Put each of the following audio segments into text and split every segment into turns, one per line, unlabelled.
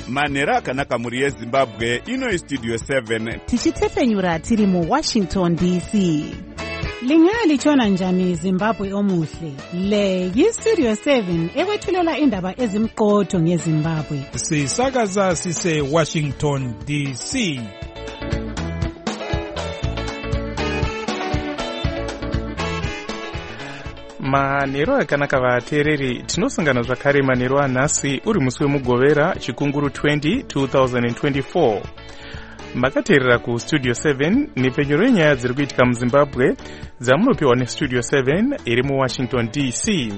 manhero akanaka muri yezimbabwe. Ino Studio 7
tichitefenyura tiri muWashington DC. Lingalichona njani Zimbabwe omuhle? Le yiStudio 7 ekwethulela indaba ezimqotho ngeZimbabwe.
Sisakaza sise Washington DC. Manhero akanaka vateereri, tinosangana zvakare manhero anhasi uri musi wemugovera chikunguru 2024. Makateerera kuStudio 7 nepfenyuro yenyaya dziri kuitika muZimbabwe dzamunopiwa neStudio 7 iri muWashington DC.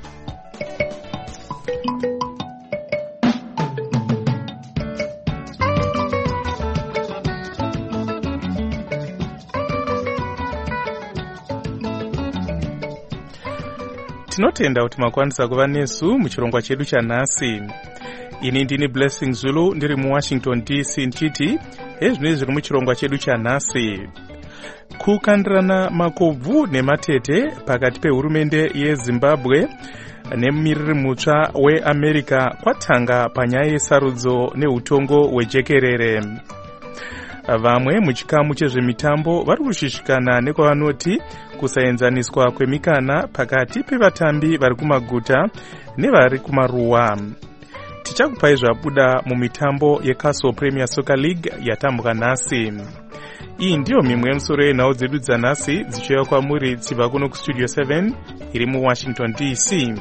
Tinotenda kuti makwanisa kuva nesu muchirongwa chedu chanhasi. Ini ndini Blessing Zulu ndiri muWashington DC nchiti ezvinezvi zviri muchirongwa chedu chanhasi. Kukandirana makobvu nematete pakati pehurumende yeZimbabwe nemumiriri mutsva weAmerica kwatanga panyaya yesarudzo neutongo hwejekerere. Vamwe muchikamu chezvemitambo vari kushishikana nekwavanoti kusaenzaniswa kwemikana pakati pevatambi vari kumaguta nevari kumaruwa. Tichakupai zvabuda mumitambo yeCastle Premier Soccer League yatambwa nhasi. Iyi ndiyo mimwe yemusoro yenhau dzedu dzanhasi dzichiuya kwamuri dzibva kuno kuStudio 7 iri muWashington DC.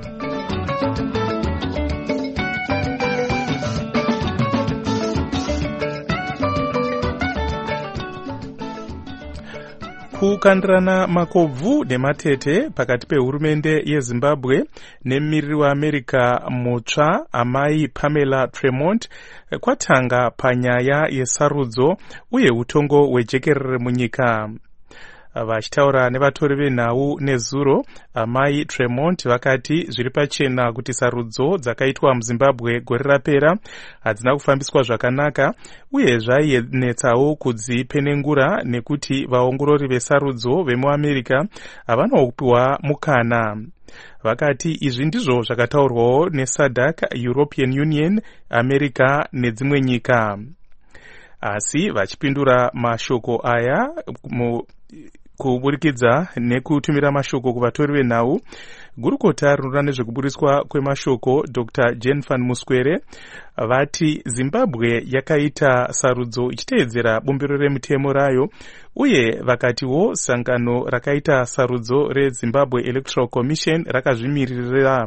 Kukandirana makobvu nematete pakati pehurumende yeZimbabwe nemumiriri weAmerica mutsva amai Pamela Tremont kwatanga panyaya yesarudzo uye utongo hwejekerere munyika. Vachitaura nevatori venhau nezuro, amai Tremont vakati zviri pachena kuti sarudzo dzakaitwa muZimbabwe gore rapera hadzina kufambiswa zvakanaka uye zvaiyenetsawo kudzipenengura nekuti vaongorori vesarudzo vemuAmerica havanopiwa mukana. Vakati izvi ndizvo zvakataurwawo neSADC, European Union, America nedzimwe nyika. Asi vachipindura mashoko aya kuburikidza nekutumira mashoko kuvatori venhau, gurukota rinoona nezvekuburiswa kwemashoko Dr. Jane Van Muskwere vati Zimbabwe yakaita sarudzo ichiteedzera bumbiro remutemo rayo, uye vakatiwo sangano rakaita sarudzo reZimbabwe Electoral Commission rakazvimiririra.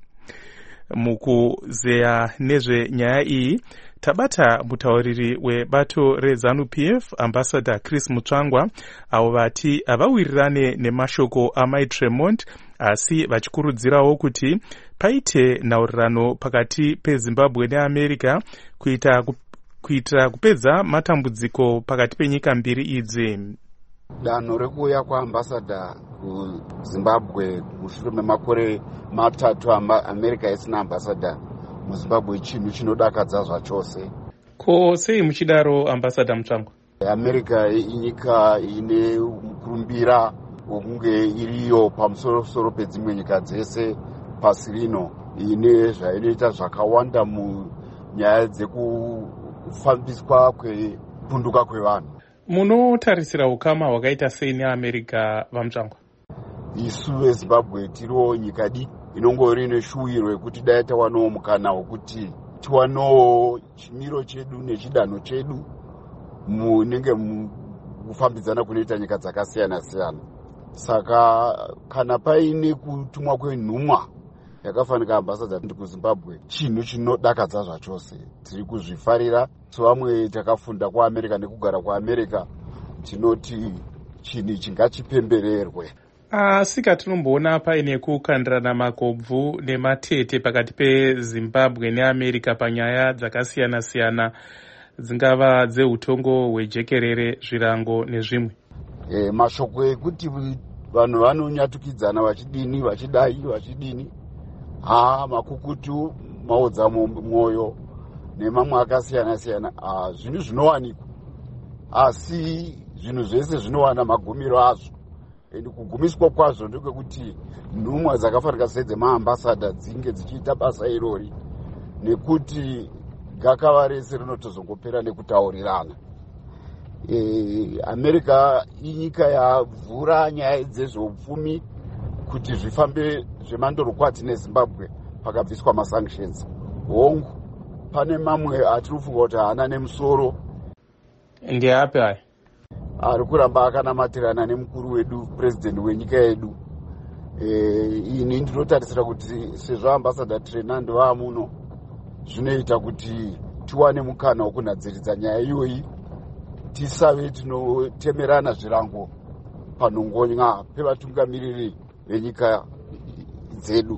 Mukuzeya nezvenyaya iyi tabata mutauriri webato reZANU-PF Ambassador Chris Mutsvangwa, avo vati havawirirane nemashoko amai Tremont asi vachikurudzirawo kuti paite nhaurirano pakati peZimbabwe neAmerica kuitira kupedza matambudziko pakati penyika mbiri idzi.
Danho rekuuya kwaambassador kuZimbabwe mushure memakore matatu America isina ambassador muZimbabwe chinhu chinodakadza zvachose.
Ko sei muchidaro Ambassador Mutsvangwa?
America inyika ine mukurumbira wokunge iriyo pamusoro pedzimwe nyika dzese pasi rino, ine zvainoita zvakawanda munyaya dzekufambiswa kwekunduka kwevanhu.
Munotarisira ukama hwakaita sei neAmerica vaMutsvangwa?
Isu veZimbabwe tiriwo nyika diki inongori neshuwiro yekuti dai tawanawo mukana wokuti tiwanawo chimiro chedu nechidanho chedu munenge kufambidzana kunoita nyika dzakasiyana siyana. Saka kana paine kutumwa kwenhumwa yakafanika ambassador kuZimbabwe, chinhu chinodakadza zvachose. Tiri kuzvifarira. So vamwe takafunda kuAmerica nekugara kuAmerica, tinoti chinhu chingachipembererwe.
Asi katinomboona paine kukandirana makobvu nematete pakati peZimbabwe neAmerica panyaya dzakasiyana siyana, dzingava dzeutongo hwejekerere, zvirango nezvimwe.
Mashoko ekuti vanhu vanonyatukidzana vachidini makukutu maodza mwoyo nemamwe akasiyana siyana, zvinhu zvinowanikwa, asi zvinhu zvese zvinowana magumiro azvo. Kugumiswa kwazvo ndokwekuti nhumwa dzakafanika sedzemaambassador dzinge dzichiita basa irori, nekuti gakava rese rinotozongopera nekutaurirana. America inyika yavhura nyaya dzezveupfumi kuti zvifambe zvemandorokwati neZimbabwe pakabviswa masanctions. Hongu pane mamwe atiri kufunga kuti haana nemusoro.
Ndeapi aya?
Ari kuramba akanamatirana nemukuru wedu, president wenyika yedu. Ini ndinotarisira kuti sezvo ambassador Trenand vaamuno, zvinoita kuti tiwane mukana wokunadziridza nyaya iyoyi, tisave tinotemerana zvirango panhongonya pevatungamiriri venyika dzedu.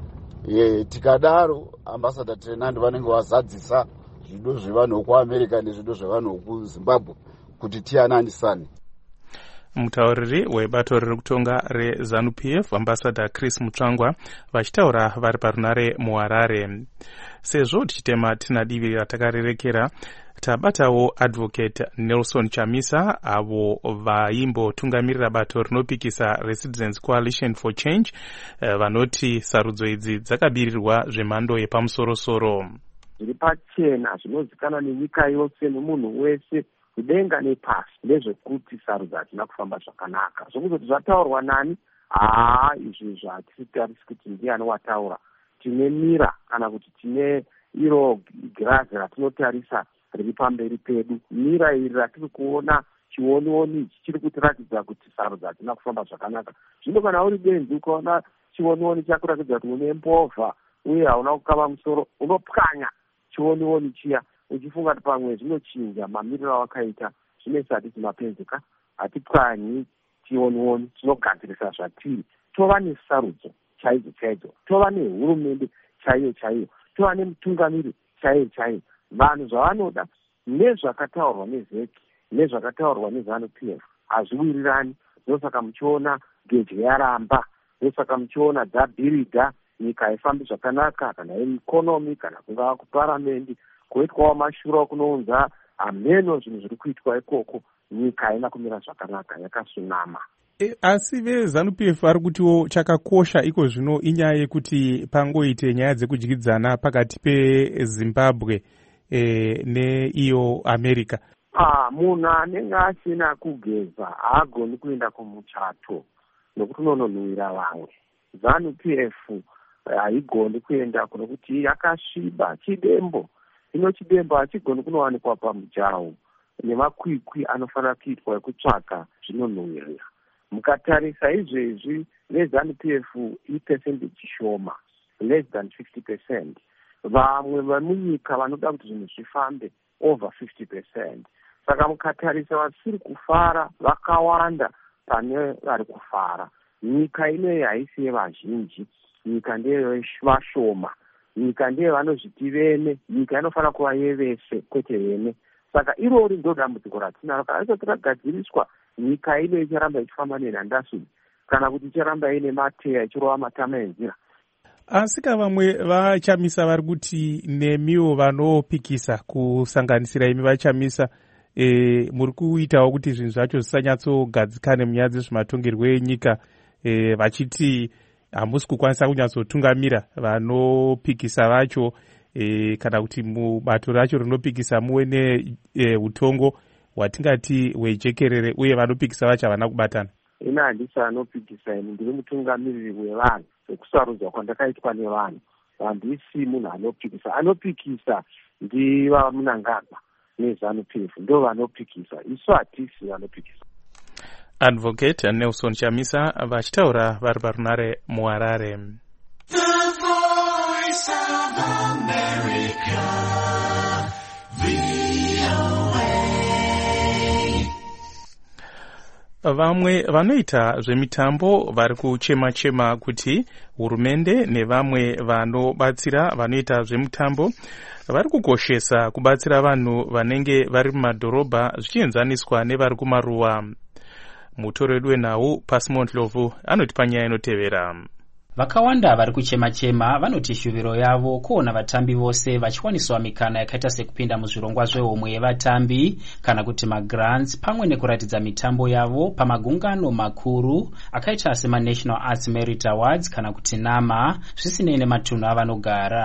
Tikadaro ambassador Trenand vanenge vazadzisa zvido zvevanhu vekuAmerica nezvido zvevanhu vekuZimbabwe kuti tiyananisane.
Mutauriri webato riri kutonga reZANU-PF ambassador Chris Mutsvangwa vachitaura vari parunare muHarare. Sezvo tichitema tina divi ratakarerekera, tabatawo advocate Nelson Chamisa avo vaimbotungamirira bato rinopikisa Residents Coalition for Change, vanoti sarudzo idzi dzakabirirwa zvemhando yepamusoro-soro.
Zviri pachena zvinozikanwa nenyika yose nemunhu wese kudenga nepasi ndezvekuti sarudzo hatina kufamba zvakanaka. Zvokuzoti zvataurwa nani, izvi zvatitarisi kuti ndiani wataura. Tine mira kana kuti tine iro girazi ratinotarisa riri pamberi pedu. Mira iri ratiri kuona chionioni chiri kutiratidza kuti sarudzo hatina kufamba zvakanaka. Zvino kana uri benzi ukaona chionioni chakuratidza kuti une mbovha uye hauna kukava musoro, unopwanya chionioni chiya uchifunga kuti pamwe zvinochinja mamiriro awakaita. Zvinoisa hatisi mapenzeka, hatipwanyi chionioni, tinogadzirisa zvatiri. Tova nesarudzo chaidzo, tova nehurumende chaiyo, tova nemutungamiri chaiyo. Vanhu zvavanoda nezvakataurwa neZeki nezvakataurwa neZANU-PF hazviwirirani. Ndosaka muchiona geje yaramba, ndosaka muchiona dzabhiridha, nyika haifambi zvakanaka, kana ikonomi kana kungava kuparamendi, kuitwawo mashuro kunounza hameno zvinhu zviri kuitwa ikoko. Nyika haina kumira zvakanaka, yakasunama.
Asi veZANU-PF vari kutiwo chakakosha iko zvino inyaya yekuti pangoite nyaya dzekudyidzana pakati peZimbabwe neiyo America.
Munhu anenge asina kugeza haagoni kuenda kumuchato nokuti unononhuhwira vamwe. ZANU-PF haigoni kuenda kunokuti yakasviba chidembo. Ino chidembo hachigoni kunowanikwa pamujahu nemakwikwi anofanira kuitwa ekutsvaka zvinonhuhwirira. Mukatarisa izvezvi neZANU-PF ipesendeji shoma, less than 50%. Vamwe vemunyika vanoda kuti zvinhu zvifambe over 50%. Saka mukatarisa vasiri kufara vakawanda pane vari kufara. Nyika inoyi haisi yevazhinji, nyika ndeye vashoma, nyika ndeye vanozviti vene, nyika inofanira kuva yevese kwete vene. Saka irori ndo dambudziko ratinaro. Kana isati ragadziriswa, nyika ino icharamba ichifamba nenhandasudi kana kuti icharamba ine mateya ichirova matama enzira.
Asi vamwe vaChamisa vari kuti nemiwo vanopikisa kusanganisira imi vaChamisa muri kuitawo kuti zvinhu zvacho zvisanyatsogadzikane munyaya dzezvematongerwo enyika, vachiti hamusi kukwanisa kunyatsotungamira vanopikisa vacho, kana kuti mubato racho rinopikisa muwe neutongo hwatingati hwejekerere, uye vanopikisa vacho havana kubatana.
Ina handisi anopikisa, ini ndiri mutungamiriri wevanhu, sekusarudzwa kwandakaitwa nevanhu. Handisi munhu anopikisa. Anopikisa ndiva Munangagwa neZANU-PF, ndo vanopikisa, isu hatisi vanopikisa.
Advocate Nelson Chamisa vachitaura vari parunare muHarare.
The Voice of America,
Vamwe vanoita zvemitambo vari kuchema-chema kuti hurumende nevamwe vanobatsira vanoita zvemitambo vari kukoshesa kubatsira vanhu vanenge vari mumadhorobha zvichienzaniswa nevari kumaruwa. Mutori wedu wenhau Pasimon Ndlovu anotipa nyaya inotevera.
Vakawanda vari kuchema-chema vanoti shuviro yavo kuona vatambi vose vachiwaniswa mikana yakaita sekupinda muzvirongwa zvehomwe yevatambi kana kuti magrants, pamwe nekuratidza mitambo yavo pamagungano makuru akaita sema National Arts Merit Awards kana kuti NAMA, zvisinei nematunhu avanogara.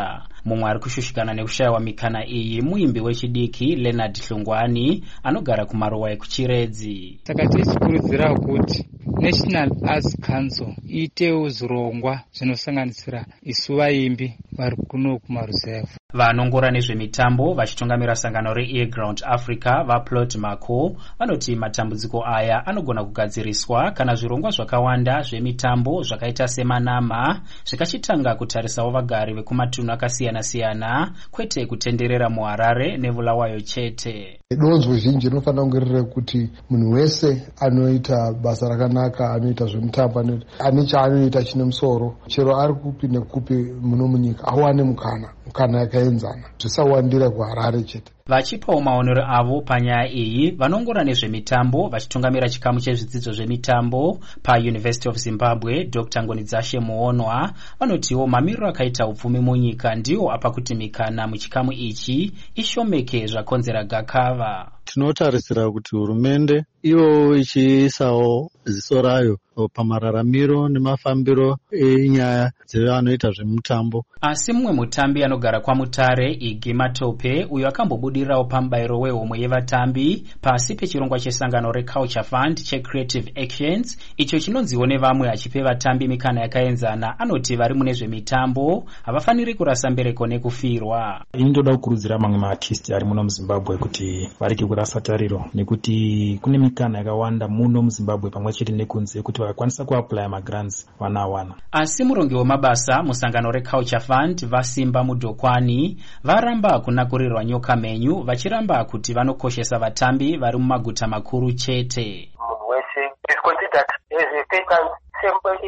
mumwe ari kushushikana nekushayiwa mikana iyi muimbi wechidiki Leonard Hlungwani anogara kumaruwa ekuchiredzi.
Saka tichikurudzira kuti National Arts Council iitewo zvirongwa zvinosanganisira isu vaimbi vari kuno kumaruzevha.
Vanongora nezvemitambo vachitungamira sangano reAirground Africa vaPlot Mako vanoti matambudziko aya anogona kugadziriswa kana zvirongwa zvakawanda zvemitambo zvakaita semanama zvikachitanga kutarisawo vagari vekumatunhu akasiyana-siyana kwete kutenderera muHarare neBulawayo chete.
Donzvo zhinji rinofanira kunge riri kuti munhu wese anoita basa rakanaka, anoita zvemutambo, ane chaanoita chine musoro, chero ari kupi nekupi muno munyika awane mukana yakaenzana, zvisawandira kuHarare chete.
Vachipawo maonero avo panyaya iyi vanongora nezvemitambo vachitungamira chikamu chezvidzidzo zvemitambo paUniversity of Zimbabwe Dr. Ngonidzashe Muonwa vanotiwo mamiriro akaita upfumi munyika ndiwo apa kuti mikana muchikamu ichi ishomeke zvakonzera gakava.
Tinotarisira kuti hurumende iyo ichiisawo ziso rayo pamararamiro nemafambiro enyaya dzevanoita zvemutambo.
Asi mumwe mutambi anogara kwaMutare Igi Matope uyo akambobudirirawo pambairo wehomwe yevatambi pasi pechirongwa chesangano reCulture Fund cheCreative Actions icho chinonziwo nevamwe achipe vatambi mikana yakaenzana anoti vari mune zvemitambo havafaniri kurasa mbereko nekufirwa.
Indoda kukurudzira mamwe maartisti ari muno muZimbabwe kuti vareke kurasa tariro nekuti kune mikana yakawanda muno muZimbabwe pamwe chete nekunze kuti vakwanisa kuapply magrants vanawana.
Asi murongi wemabasa musangano reCulture Fund Vasimba Mudokwani varamba kunakurirwa nyoka menyu vachiramba kuti vanokoshesa vatambi vari mumaguta makuru chete.
Munhu wese is considered as a state simple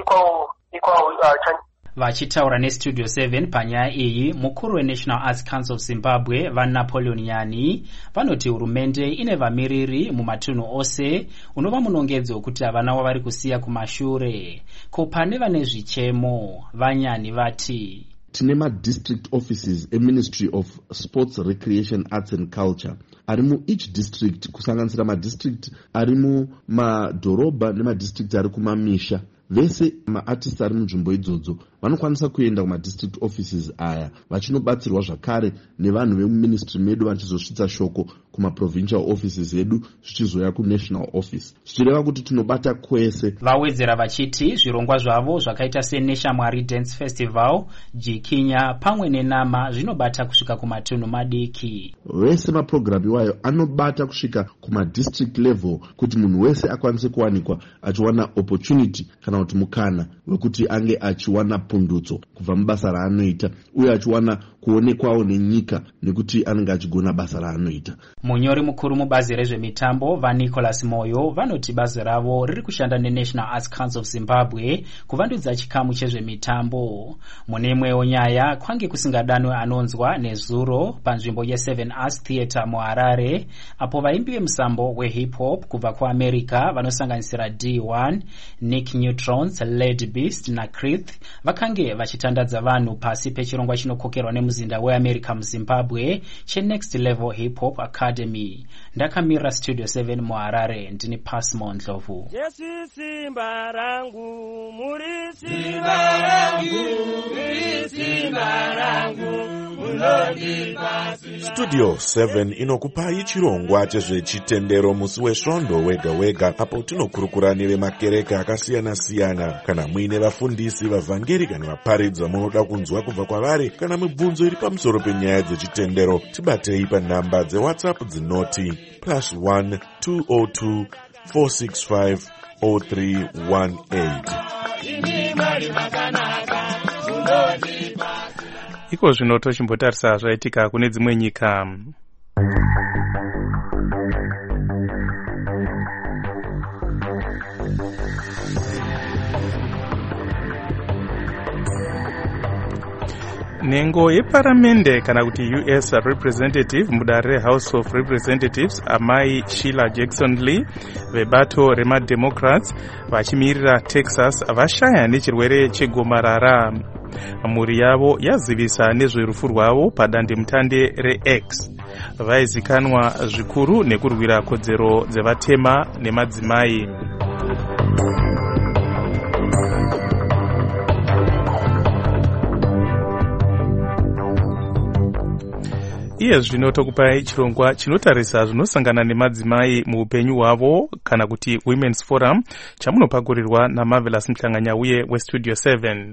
equal
Vachitaura neStudio 7 panyaya iyi mukuru weNational Arts Council of Zimbabwe vaNapoleon Nyani vanoti hurumende ine vamiriri mumatunhu ose unova munongedzo wekuti havana wavari kusiya kumashure. Ko pane vane zvichemo vaNyani vati
tine madistrict offices eMinistry of Sports, Recreation, Arts and Culture ari mueach district kusanganisira madistrict ari mumadhorobha nemadistrict ari kumamisha. Vese maartists ari munzvimbo idzodzo vanokwanisa kuenda kumadistrict offices aya vachinobatsirwa zvakare nevanhu vemuministry medu vachizosvitsa shoko kumaprovincial offices edu zvichizoya kunational office, zvichireva kuti tinobata kwese.
Vawedzera vachiti zvirongwa zvavo zvakaita seNeshamwari Dance Festival, Jikinya pamwe nenama zvinobata kusvika kumatunhu madiki.
Vese maprogramu iwayo anobata kusvika kumadistrict level kuti munhu wese akwanise kuwanikwa achiwana opportunity kana kuti mukana wekuti ange achiwana pundutso kubva mubasa raanoita uye achiwana kuonekwawo nenyika nekuti anenge achigona basa raanoita.
Munyori mukuru mubazi rezvemitambo vaNicholas Moyo vanoti bazi ravo riri kushanda neNational Arts Council of Zimbabwe kuvandudza chikamu chezvemitambo. Mune imwewo nyaya kwange kusingadanwe anonzwa nezuro panzvimbo ye7 Arts Theatre muHarare apo vaimbi vemusambo wehip hop kubva kuAmerica vanosanganisira D1, Nick Neutrons, Lady Beast naCrith vakange vachitandadza vanhu pasi pechirongwa chinokokerwa nemuzinda weAmerica muZimbabwe cheNext Level Hip Hop Academy. Ndakamira Studio 7 muHarare ndini Pasmo Ndlovu.
Yesu simba rangu muri simba rangu muri simba rangu munondipasi.
Studio 7 inokupai chirongwa chezvechitendero musi wesvondo wega wega apo tinokurukuranire makereke akasiyana-siyana. Kana muine vafundisi, vavhangeri kana vaparidzi vamunoda kunzwa kubva kwavari kana mibvunzo iri pamusoro penyaya dzechitendero, tibatei panhamba dzeWhatsApp dzinoti +1 202 465 0318.
Iko zvino tochimbotarisa zvaitika kune dzimwe nyika. Nengo yeparamende kana kuti US representative mudare reHouse of Representatives amai Sheila Jackson Lee vebato remademocrats vachimirira Texas vashaya nechirwere chegomarara. Mhuri yavo yazivisa nezverufu rwavo padandemutande reX. Vaizikanwa zvikuru nekurwira kodzero dzevatema nemadzimai. iye zvino tokupai chirongwa chinotarisa zvinosangana nemadzimai muupenyu hwavo kana kuti Women's Forum chamunopakurirwa naMarvelous Mhlanganyauye weStudio 7.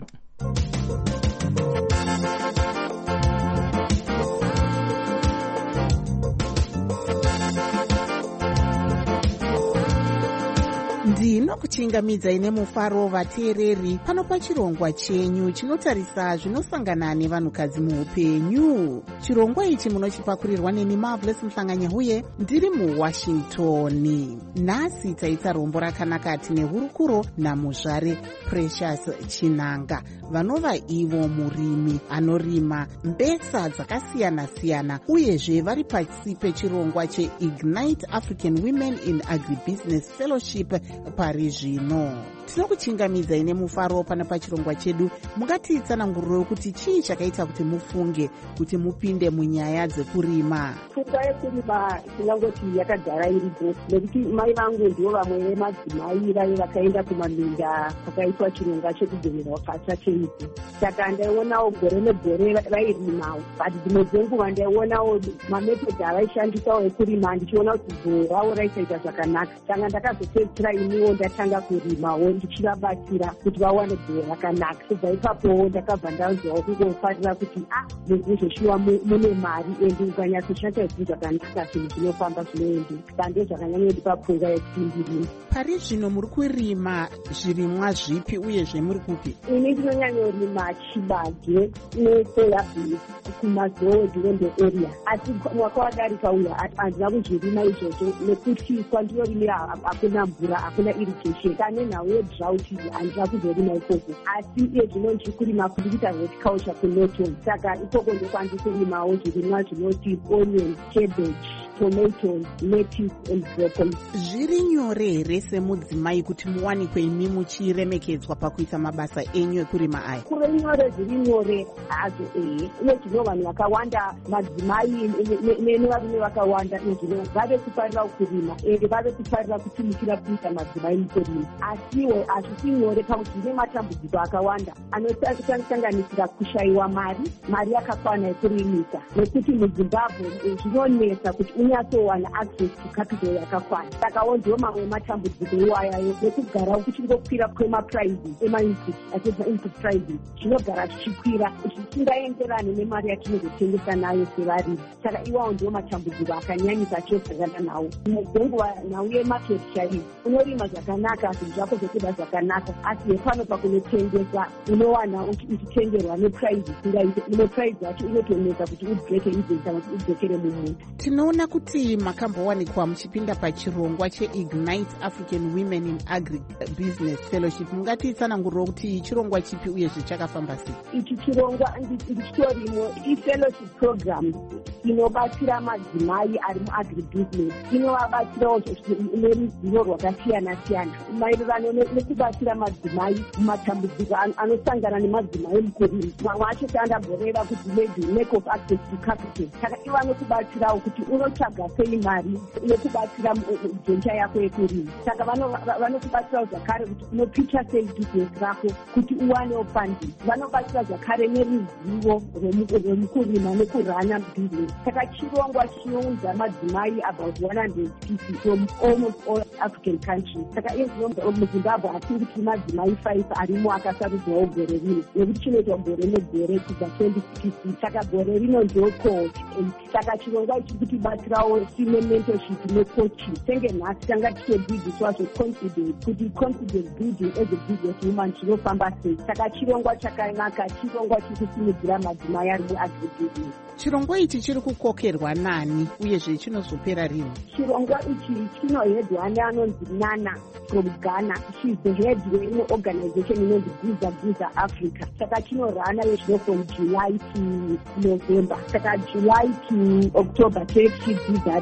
Ndinokuchingamidzai nemufaro vateereri pano pachirongwa chenyu chinotarisa zvinosangana nevanhukadzi muupenyu. Chirongwa ichi munochipakurirwa neni Marvelous Mhlanganyauye ndiri muWashington. Nhasi taita rombo rakanaka tine hurukuro namuzvare Precious Chinanga vanova ivo murimi anorima mbesa dzakasiyana-siyana uyezve vari pasi pechirongwa cheIgnite African Women in Agribusiness Fellowship pari zvino. Tinokuchingamidzai nemufaro pana pachirongwa chedu. Mungatitsanangurire kuti chii chakaita kuti mufunge kuti mupinde munyaya dzekurima?
Pfungwa yekurima tinangoti yakagara iripo nekuti mai vangu ndivo vamwe vemadzimai vaive vakaenda kumaminda pakaitwa chirongwa chekugoverwa pasa cheidzi. Saka ndaionawo gore negore vairimawo, but dzimwe dzenguva ndaionawo mamethodhi avaishandisawo ekurima ndichiona kuti govo ravo raisaita zvakanaka. Saka ndakazopedzisira iniwo ndatanga kurimawo ndichivabatsira kuti vawane govo rakanaka. Kubva ipapo ndakabva ndanzwawo kungofarira kuti muzveshuwa mune mari endi ukanyatsoshanda zvinhu zvakanaka zvinhu zvinofamba zvinoendi. Saka ndozvakanyanyodipa pfungwa yekuti ndirime.
Pari zvino muri kurima zvirimwa zvipi uyezve muri kupi?
Ini ndinonyanyorima chibage nesoya beans kumazoodhirende area, asi mwaka wadarika uya handina kuzvirima izvozvo nekuti kwandiyorimira hakuna mvura, hakuna irrigation. Kane nhau yedrought handina kuzorima ikoko, asi iye zvino ndichikurima kuita horticulture kuNorton. Saka ikoko ndokwandikurimawo zvirimwa zvinoti onion, cabbage, tomatoes, lettuce and broccoli.
Zviri nyore here semudzimai kuti muwanikwe imi muchiremekedzwa pakuita mabasa enyu ekurima aya?
Kuve nyore, zviri nyore hazvo uye zvino vanhu vakawanda madzimai nevarume vakawanda zvino vave kufarira kurima ende vave kufarira kutumikira kuita madzimai mukurima. Asiwo hazvisi nyore pakuti zvine matambudziko akawanda anosanganisira kushayiwa mari yakakwana yekurimisa, nekuti muZimbabwe zvinonetsa kuti unyatsowana access to capital yakakwana. Saka ndiwo mamwe matambudziko iwayayo nekugara kuchingokwira kwemaprices ema-input prices zvinogara zvichikwira zvisingaenderane nemari yatinozotengesa nayo sevarimi. Saka iwawo ndiwo matambudziko akanyanyisa chosangana nawo. Dzenguva nhau yemarket share unorima zvakanaka zvinhu zvako zvokuda zvakanaka, asi hepano pakunotengesa unowana uchitengerwa neprice isingaite. Imwe price yacho inotonetsa kuti ubreke even kana kuti udzokere mumuntu.
Tinoona kuti makambowanikwa muchipinda pachirongwa cheIgnite African Women in Agribusiness Fellowship. Mungatitsanangurire kuti chirongwa chipi uyezve chakafamba sei?
Ichi chirongwa ndichitorimo ifellowship program inobatsira madzimai ari muagribusiness. Inovabatsirawo neruzivo rwakasiyana-siyana maererano nekubatsira madzimai mumatambudziko anosangana nemadzimai mukurima. Mamwe acho tandamboreva kuti maybe lack of access to capital. Saka ivo vanokubatsirawo kuti unotsvaga sei mari yekubatsira dzenja yako yekurima. Saka vanokubatsirawo zvakare kuti unopicha sei business rako kuti uwanewo funding. Vanobatsira zvakare neruzivo rwemukurima nekurana business. Saka chirongwa chinounza madzimai about 150 from almost all African countries. Saka izvo muZimbabwe hatingi tine madzimai 5 arimo akasarudzwawo gore rino, nekuti chinoitwa gore negore kubva 2016. Saka gore rino ndio cohort. Saka chirongwa ichi kutibatsirawo tine mentorship necoaching. Senge nhasi tanga tichidzidziswa zveconfidence, kuti confidence building as a business woman chinofamba sei. Saka chirongwa chakanaka, chirongwa chirikusimudzira madzimai ari muagribusiness.
Chirongwa ichi chiri kukokerwa nani uyezve chinozopera rini?
Chirongwa ichi chinohedwa neanonzi Nana from Ghana. She's the head of organization inonzi Guza Africa. Saka chinorana from July to November. Saka July to October chidzidzisa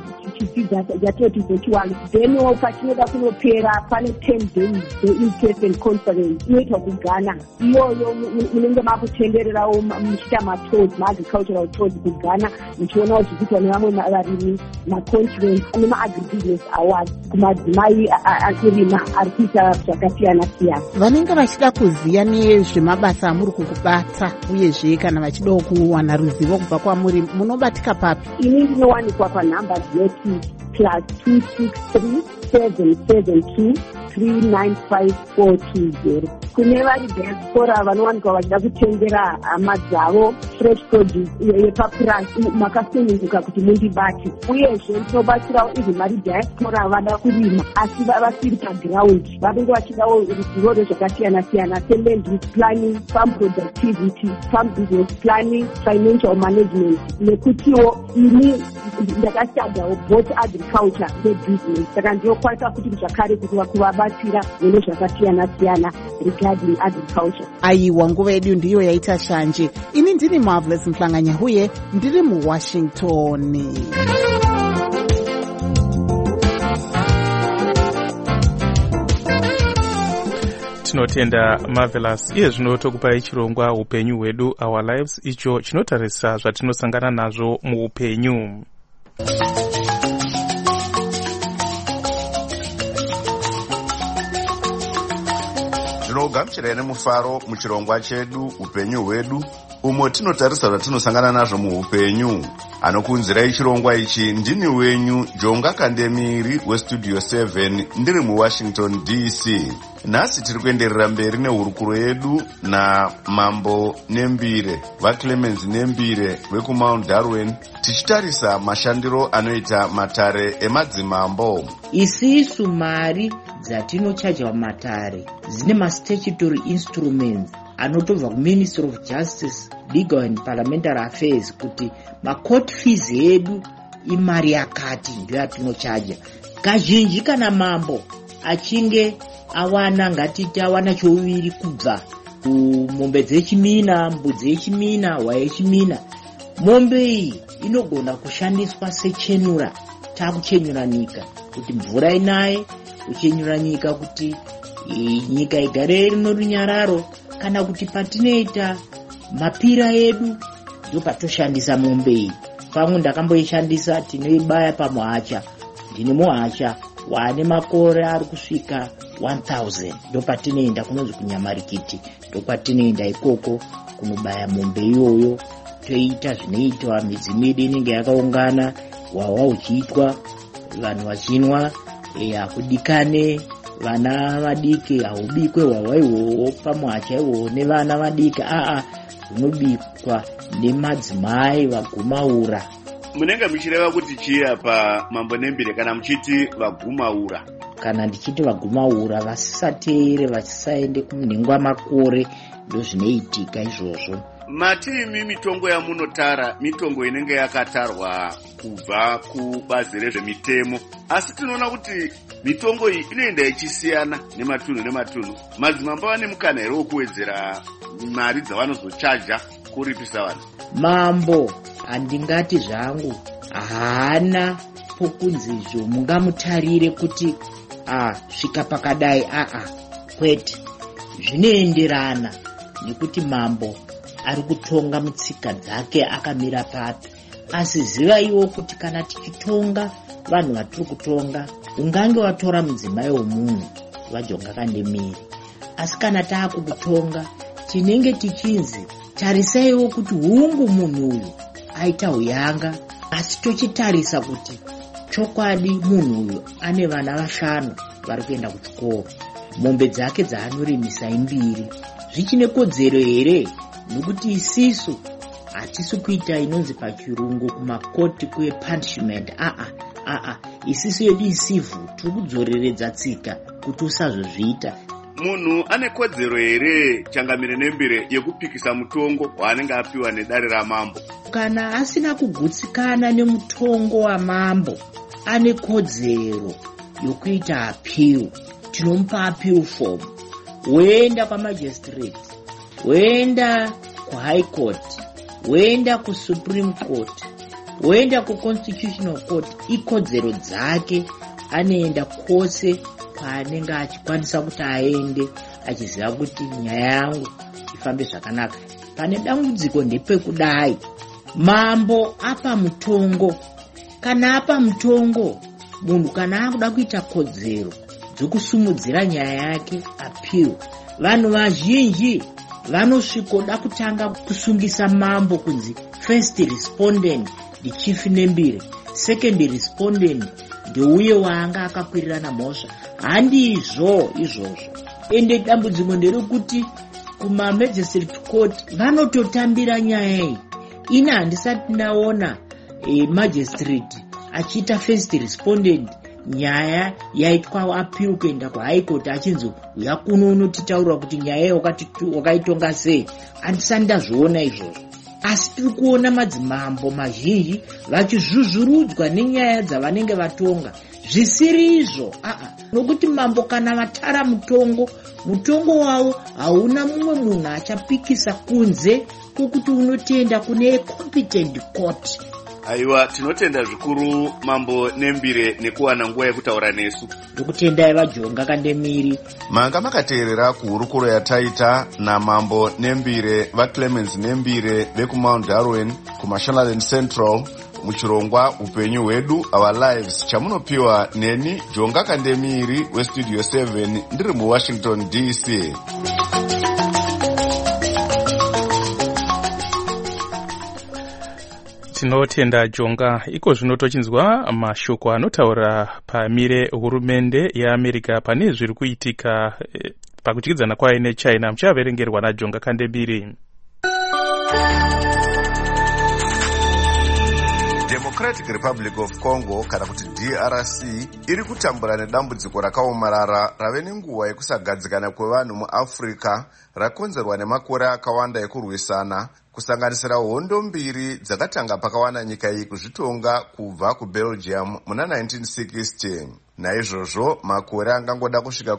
ya2021. Then pachinoda kunopera pane 10 days the conference inoitwa kuGhana. Iyoyo munenge makutendererawo muchita matours, agricultural tours kuGhana, muchiona kuti kuitwa nevamwe varimi, maconference nemaagribusiness awards kumadzimai akurima ari kuita zvakasiyana-siyana.
Vanenge vachida kuziya nezvemabasa amuri kukubata uyezve kana vachida kuwana ruzivo kubva kwamuri munobatika papi?
Ini ndinowanikwa panhamba dzeti +263 772 395 kune vari diaspora vanowanikwa vachida kutengera hama dzavo fresh produce yepapurasi makasununguka kuti mundibate. Uyezve tinobatsirawo ivi vari diaspora vada kurima asi vasiri pagiraundi vanenge vachidawo ruzivo rwezvakasiyana-siyana seland use planning, farm productivity, farm business planning, financial management, nekutiwo ini ndakashadawo both agriculture nebusiness. Saka ndinokwanisa kuti zvakare kuti vakuvabatsira mune zvakasiyana-siyana regarding agriculture.
Aiwa, nguva yedu ndiyo yaita shanje. Ini ndini Marvelous Mhlanganyahuye, ndiri muWashington.
Tinotenda Marvelous. Iye zvino tokupai chirongwa upenyu hwedu, Our Lives, icho chinotarisa zvatinosangana nazvo muupenyu.
Tinogamuchirai nemufaro muchirongwa chedu upenyu hwedu, umo tinotarisa zvatinosangana nazvo muupenyu. Anokunzirai chirongwa ichi ndini wenyu Jonga Kandemiri weStudio 7 ndiri muWashington DC. Nhasi tiri kuenderera mberi nehurukuro yedu naMambo Nembire vaClemens Nembire vekuMount Darwin, tichitarisa mashandiro anoita matare emadzimambo.
Isisu mari dzatinochaja matare dzine ma-statutory instruments anotobva kuMinistry of Justice, Legal and Parliamentary Affairs kuti ma-court fees edu imari yakati ndio yatinochaja. Kazhinji kana mambo achinge awana, ngatiti awana chouviri kubva kumombe dzechimina, mbudzi yechimina, hwaya yechimina, mombe iyi inogona kushandiswa sechenura. Takuchenyura nyika kuti mvura inaye, kuchenyura nyika kuti nyika igare rino runyararo, kana kuti patinoita mapira edu ndopatoshandisa mombe iyi. Pamwe ndakamboishandisa, tinoibaya pamuhacha. Ndine muhacha wane makore ari kusvika 1000. Ndopatinoenda kunonzi kunyamarikiti, ndopatinoenda ikoko kunobaya mombe iyoyo. Toita zvinoitwa, midzi medu inenge yakaungana, hwawa uchiitwa, vanhu vachinwa, hakudikane vana vadiki, haubikwe hwawa ihwohwo pamuhacha ihwohwo nevana vadiki. Hunobikwa nemadzimai vagumaura.
Munenge muchireva kuti chiya paMambo Nembire kana muchiti vagumaura?
Kana ndichiti vagumaura, vasisateere, vachisaende kumunhengwa makore, ndozvinoitika izvozvo.
Matimi mitongo yamunotara mitongo inenge yakatarwa kubva kubazi rezvemitemo, asi tinoona kuti mitongo iyi inoenda ichisiyana nematunhu nematunhu. Madzimambo vane mukana here wekuwedzera mari dzavanozochaja kuripisa vanhu?
Mambo handingati zvangu haana pokunzi izvo mungamutarire kuti svika pakadai. Kwete, zvinoenderana nekuti mambo ari kutonga mutsika dzake akamira papi. Asi zivaiwo kuti kana tichitonga vanhu vatiri kutonga, ungange watora mudzimai womunhu vaJonga Kandemiri, asi kana taakukutonga tinenge tichinzi tarisaiwo kuti hungu munhu uyu aita uyanga, asi tochitarisa kuti chokwadi munhu uyu ane vana 5 vari kuenda kuchikoro, mombe dzake dzaanorimisa 2. Zvichine kodzero here? Nokuti isisu hatisi kuita inonzi pachirungu kumakoti kwepunishment. Isisu yedu isivhu, tiri kudzoreredza tsika kuti usazozviita.
Munhu ane kodzero here Changamire Nembire yekupikisa mutongo waanenge apiwa nedare ramambo?
Kana asina kugutsikana nemutongo wamambo, ane kodzero yokuita appeal. Tinomupa appeal form, woenda kwamagistrate, woenda kuhigh court, woenda kusupreme court, woenda kuconstitutional court. Ikodzero dzake, anoenda kwose kwaanenge achikwanisa kuti aende achiziva kuti nyaya yangu ifambe zvakanaka. Pane dambudziko ndepekudai. Mambo apa mutongo, kana apa mutongo, munhu kana akuda kuita kodzero dzokusumudzira nyaya yake appeal. Vanhu vazhinji vanosvikoda kutanga kusungisa mambo kunzi first respondent ndiChief Nembire, second respondent ndeuye waanga akakwirirana mhosva. Handizvo izvozvo. Ende dambudziko nderekuti kuma magistrate court vanototambira nyaya iyi. Ina handisati naona magistrate achiita first respondent nyaya yaitwa appeal kuenda kuhigh court achinzi uya kuno unotitaurira kuti nyaya wakaitonga sei. Handisati ndazviona izvozvo. Asi tiri kuona madzimambo mazhinji vachizvuzvurudzwa nenyaya dzavanenge vatonga zvisiri izvo. Nokuti mambo kana vatara mutongo wavo hauna mumwe munhu achapikisa kunze kwokuti unotenda kune competent court.
Aiwa, tinotenda zvikuru Mambo Nembire nekuwana nguva yekutaura nesu.
Ndokutendai vaJonga Kandemiri.
Manga makateerera kuhurukuro yataita naMambo Nembire vaClemens Nembire vekumount Darwin kuMashonaland Central muchirongwa upenyu hwedu our lives chamunopiwa neni Jonga Kandemiri westudio 7 ndiri muWashington DC.
Tinotenda Jonga. Iko zvino tochinzwa mashoko anotaura pamire hurumende yeAmerica pane zviri kuitika pakuchikidzana kwayo neChina. Muchaverengerwa naJonga Kandemiri.
Democratic Republic of Congo kana kuti DRC iri kutambura nedambudziko rakaomarara rave nenguva yekusagadzikana kwevanhu muAfrica rakonzerwa nemakore akawanda ekurwisana, kusanganisira hondo mbiri dzakatanga pakawana nyika iyi kuzvitonga kubva kuBelgium muna 1960. Naizvozvo makore angangoda kusvika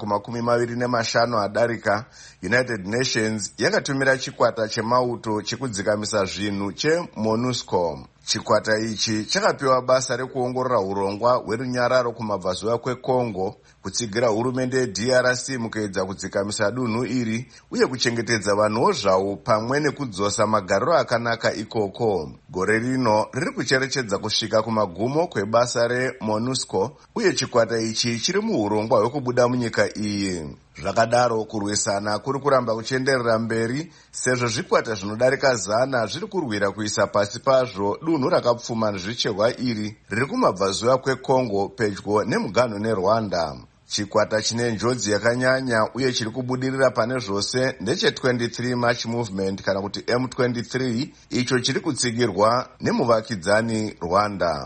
ku25 adarika, United Nations yakatumira chikwata chemauto chekudzikamisa zvinhu cheMONUSCO. Chikwata ichi chakapiwa basa rekuongorora urongwa hwerunyararo kumabvazuva kweCongo, kutsigira hurumende yeDRC mukuedza kudzikamisa dunhu iri uye kuchengetedza vanhuwo zvavo pamwe nekudzosa magariro akanaka ikoko. Gore rino riri kucherechedza kusvika kumagumo kwebasa reMONUSCO uye chikwata ichi chiri muurongwa hwekubuda munyika iyi. Zvakadaro kurwisana kuri kuramba kuchenderera mberi sezvo zvikwata zvinodarika 100 zviri kurwira kuisa pasi pazvo dunhu rakapfuma nezvicherwa iri riri kumabvazuva kweCongo pedyo nemuganhu neRwanda. Chikwata chine njodzi yakanyanya uye chiri kubudirira pane zvose ndeche23 March Movement kana kuti M23, icho chiri kutsigirwa nemuvakidzani Rwanda.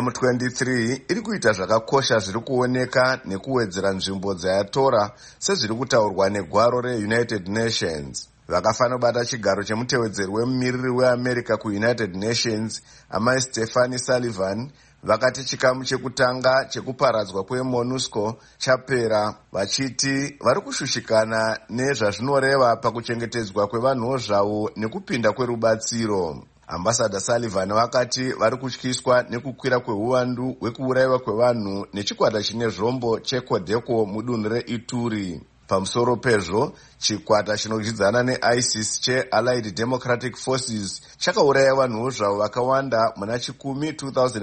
M23 iri kuita zvakakosha zviri kuoneka nekuwedzera nzvimbo dzayatora sezviri kutaurwa negwaro reUnited Nations. Vakafanobata chigaro chemutevedzeri wemumiriri weAmerica kuUnited Nations, amai Stephanie Sullivan, vakati chikamu chekutanga chekuparadzwa kweMONUSCO chapera, vachiti vari kushushikana nezvazvinoreva pakuchengetedzwa kwevanhuwo zvavo nekupinda kwerubatsiro. Ambassador Sullivan vakati vari kutyiswa nekukwira kwehuwandu hwekuurayiwa kwevanhu nechikwata chine zvombo cheCodeco mudunhu reIturi. Pamusoro pezvo, chikwata chinodyidzana neISIS cheAllied Democratic Forces chakauraya vanhuwo zvavo vakawanda muna chikumi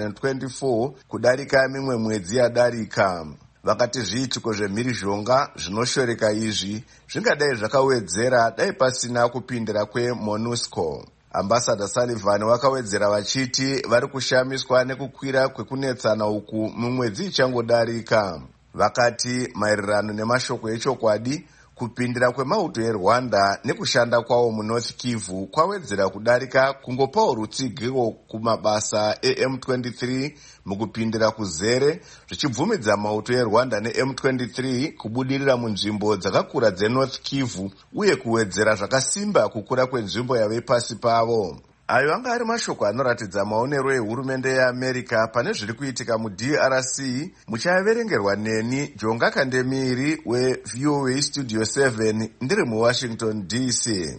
2024 kudarika mimwe mwedzi yadarika. Vakati zviitiko zvemhirizhonga zvinoshoreka izvi zvingadai zvakawedzera dai pasina kupindira kweMONUSCO. Ambassador Sullivan vakawedzera vachiti vari kushamiswa nekukwira kwekunetsana uku mumwedzi ichangodarika. Vakati maererano nemashoko echokwadi, kupindira kwemauto eRwanda nekushanda kwawo muNorth Kivu kwawedzera kudarika kungopawo rutsigiro kumabasa eM23 mukupindira kuzere, zvichibvumidza mauto eRwanda neM23 kubudirira munzvimbo dzakakura dzeNorth Kivu uye kuwedzera zvakasimba kukura kwenzvimbo yave pasi pavo. Ayo anga ari mashoko anoratidza maonero ehurumende yeAmerica pane zviri kuitika muDRC. Muchaverengerwa neni Jonga Kandemiri weVOA Studio 7 ndiri muWashington DC.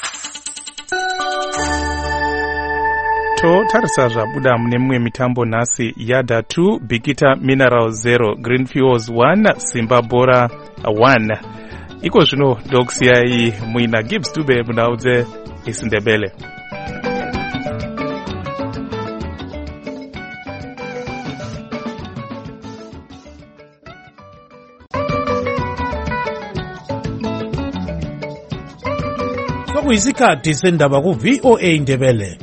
Totarisa zvabuda mune mumwe mitambo nhasi. Yada 2 Bikita Mineral 0 Green Fuels 1 Simba Bora 1. Iko zvino ndokusiyai muina Gibbs Dube mundau dzeIsindebele.
Sokuyisikhathi sendaba ku VOA Indebele.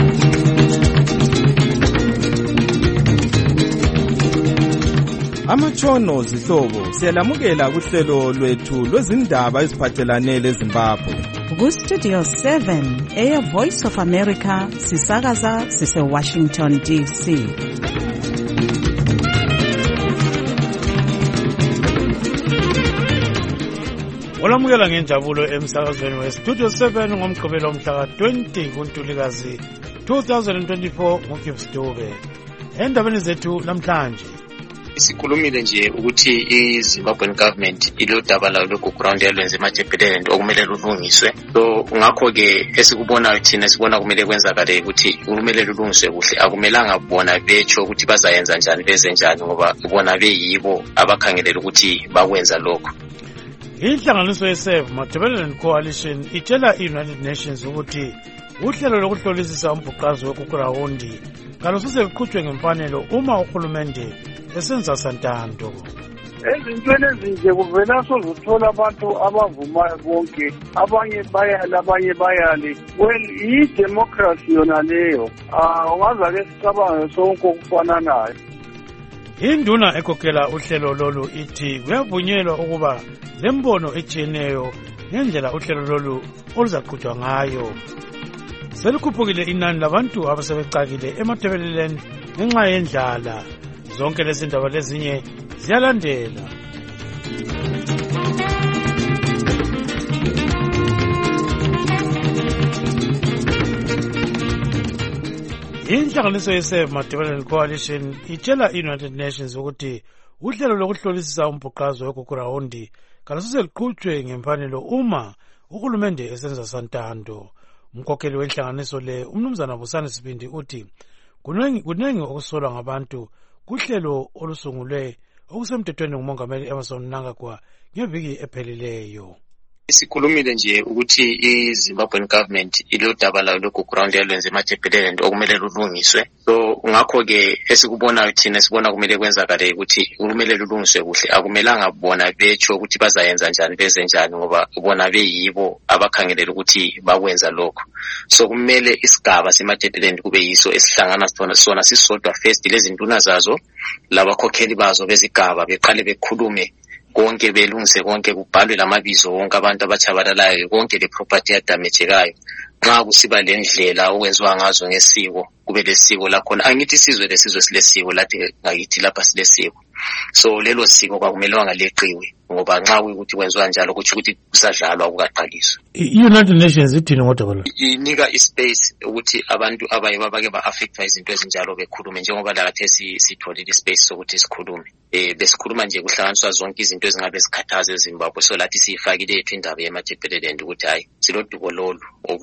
Amatshono zihlobo siyalamukela kuhlelo lwethu lwezindaba eziphathelane leZimbabwe.
Ku-Studio 7 Air Voice of America sisakaza sise-Washington DC.
Olamukela ngenjabulo emsakazweni we-Studio 7 ngomgqibelo mhla ka-20 kuNtulikazi 2024 nguGibbs Dube. Endabeni zethu namhlanje
sikhulumile nje ukuthi iZimbabwean government ilodaba layo lokuground yalwenza eMatabeleland okumele lulungiswe. So ngakho-ke esikubonayo thina sibona kumele kwenzakale ukuthi kumele lulungiswe kuhle. Akumelanga bona betsho ukuthi bazayenza njani beze njani ngoba bona beyibo abakhangelela ukuthi bakwenza lokho.
Inhlanganiso ye-SAVE Matabeleland Coalition itshela i-United Nations ukuthi uhlelo lokuhlolisisa umbhuqazo wekugrawundi kalosuse luqhutshwe ngemfanelo uma uhulumende esenza santando.
Ezintweni ezinje kuvela sozuthola abantu abavumayo bonke, abanye bayali abanye bayali. Well, yi-democracy yona leyo. Ungaza-ke sicabange sonke okufananayo.
Induna ekhokhela uhlelo lolu ithi kuyavunyelwa ukuba lembono etshiyeneyo ngendlela uhlelo lolu oluzaqhutshwa ngayo. Selikhuphukile inani labantu abasebecakile eMatabeleland ngenxa yendlala. Zonke lezi ndaba lezinye ziyalandela. Inhlanganiso ye-SAVE Matabeleland Coalition itshela i-United Nations ukuthi uhlelo lokuhlolisisa umbhuqazo wekugrawundi kalosuse luqhutshwe ngemfanelo uma uhulumende esenza santando. Umkhokheli wenhlanganiso le umnumzana Busani Sibindi uthi kunengi okusolwa ngabantu kuhlelo olusungulwe okusemthethweni nguMongameli Emmerson Mnangagwa ngeviki ephelileyo.
Sikhulumile nje ukuthi iZimbabwean government ilodaba layo lokuground yalwenza eMatabeleland okumele lulungiswe. So ngakho-ke esikubonayo thina sibona kumele kwenzakale ukuthi kumele lulungiswe kuhle. Akumelanga bona betsho ukuthi bazayenza njani beze njani ngoba bona beyibo abakhangelela ukuthi bakwenza lokho. So kumele isigaba seMatabeleland kube yiso esihlangana sona sisodwa first lezi nduna zazo labakhokheli bazo bezigaba beqale bekhulume konke belungise konke kubhalwe lamabizo wonke abantu abatshabalalayo konke le property yadamejekayo. Nxa kusiba lendlela okwenziwa ngazo ngesiko kube lesiko lakhona. Angithi isizwe lesizwe silesiko lathi ngakithi lapha silesiko. So lelo siko kwakumelanga leqiwe ngoba nxa kuyikuthi kwenziwa njalo kuthi ukuthi kusadlalwa akukaqaliswa.
I-United Nations ithini ngodaba lo?
Inika ispace ukuthi abantu abayiba bake ba-affectwa izinto ezinjalo bekhulume njengoba lakhathesi sitholile ispace sokuthi sikhulume. Besikhuluma nje kuhlanganiswa zonke izinto ezingabe zikhathaza eZimbabwe. So lathi siyifakile yethu indaba yeMatabeleland ukuthi hayi silodubo lolu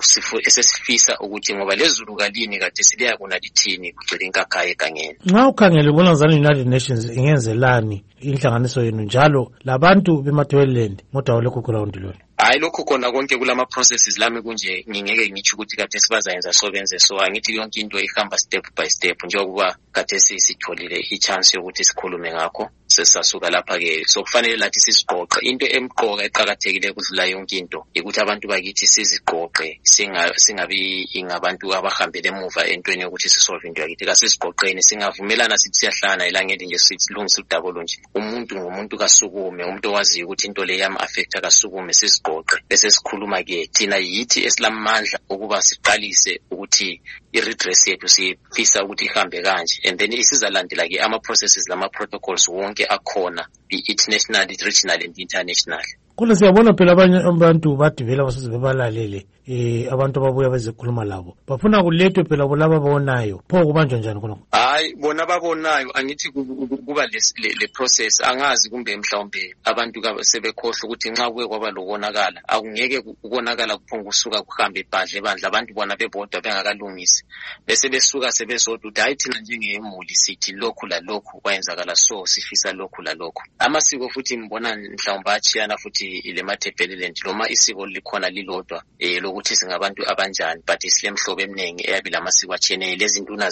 esesifisa ukuthi ngoba lezulu kalini kade siliyakuna lithini kugcwele inkakhayi egangeni.
Nxa ukhangele ubona zani i-United Nations ingenzelani inhlanganiso yenu njalo labantu beMatabeleland ngodaba lokuground lolu?
Hayi lokho khona konke kulama processes lami kunje ngingeke ngithi ukuthi kade sibazayenza so benze so angithi yonke into ihamba step by step njengoba kade sitholile i-chance yokuthi sikhulume ngakho sesasuka lapha-ke. So kufanele lathi siziqoqe into emqoka eqakathekile kudlula yonke into ukuthi abantu bakithi siziqoqe singabi ngabantu abahambele emuva entweni yokuthi sisolve into yakithi. Kasiziqoqeni singavumelana sithi siyahlana elangeni nje sithi silungise udabolo nje. Umuntu ngumuntu kasukume umuntu owaziyo ukuthi into le yam-affecta kasukume siziqoqe bese sikhuluma-ke thina yithi esilamandla ukuba siqalise ukuthi i-redress yethu sifisa ukuthi ihambe kanje and then isizalandela-ke ama-processes lama-protocols wonke akhona i-international, regional and international.
Kule siyabona phela abanye abantu badivela basize bebalalele abantu ababuya bezekhuluma labo bafuna kulethwe phela bolaba babonayo pho kubanjwa njani khona?
Hayi bona babonayo angithi kuba le process angazi kumbe mhlawumbe abantu sebekhohlwa ukuthi nxa kuye kwaba lokonakala akungeke ukonakala kuphonga usuka kuhambe ibhadle bandla abantu bona bebodwa bengakalungisi bese besuka sebezodwa ukuthi hayi thina njengemuli sithi lokhu lalokhu kwayenzakala so sifisa lokhu lalokhu. Amasiko futhi ngibona mhlawumbe achiyana futhi ile Matabeleland noma isiko likhona lilodwa lokuthi singabantu abanjani but silemhlobo eminingi eyabi lamasiko achiyene lezi nduna zabo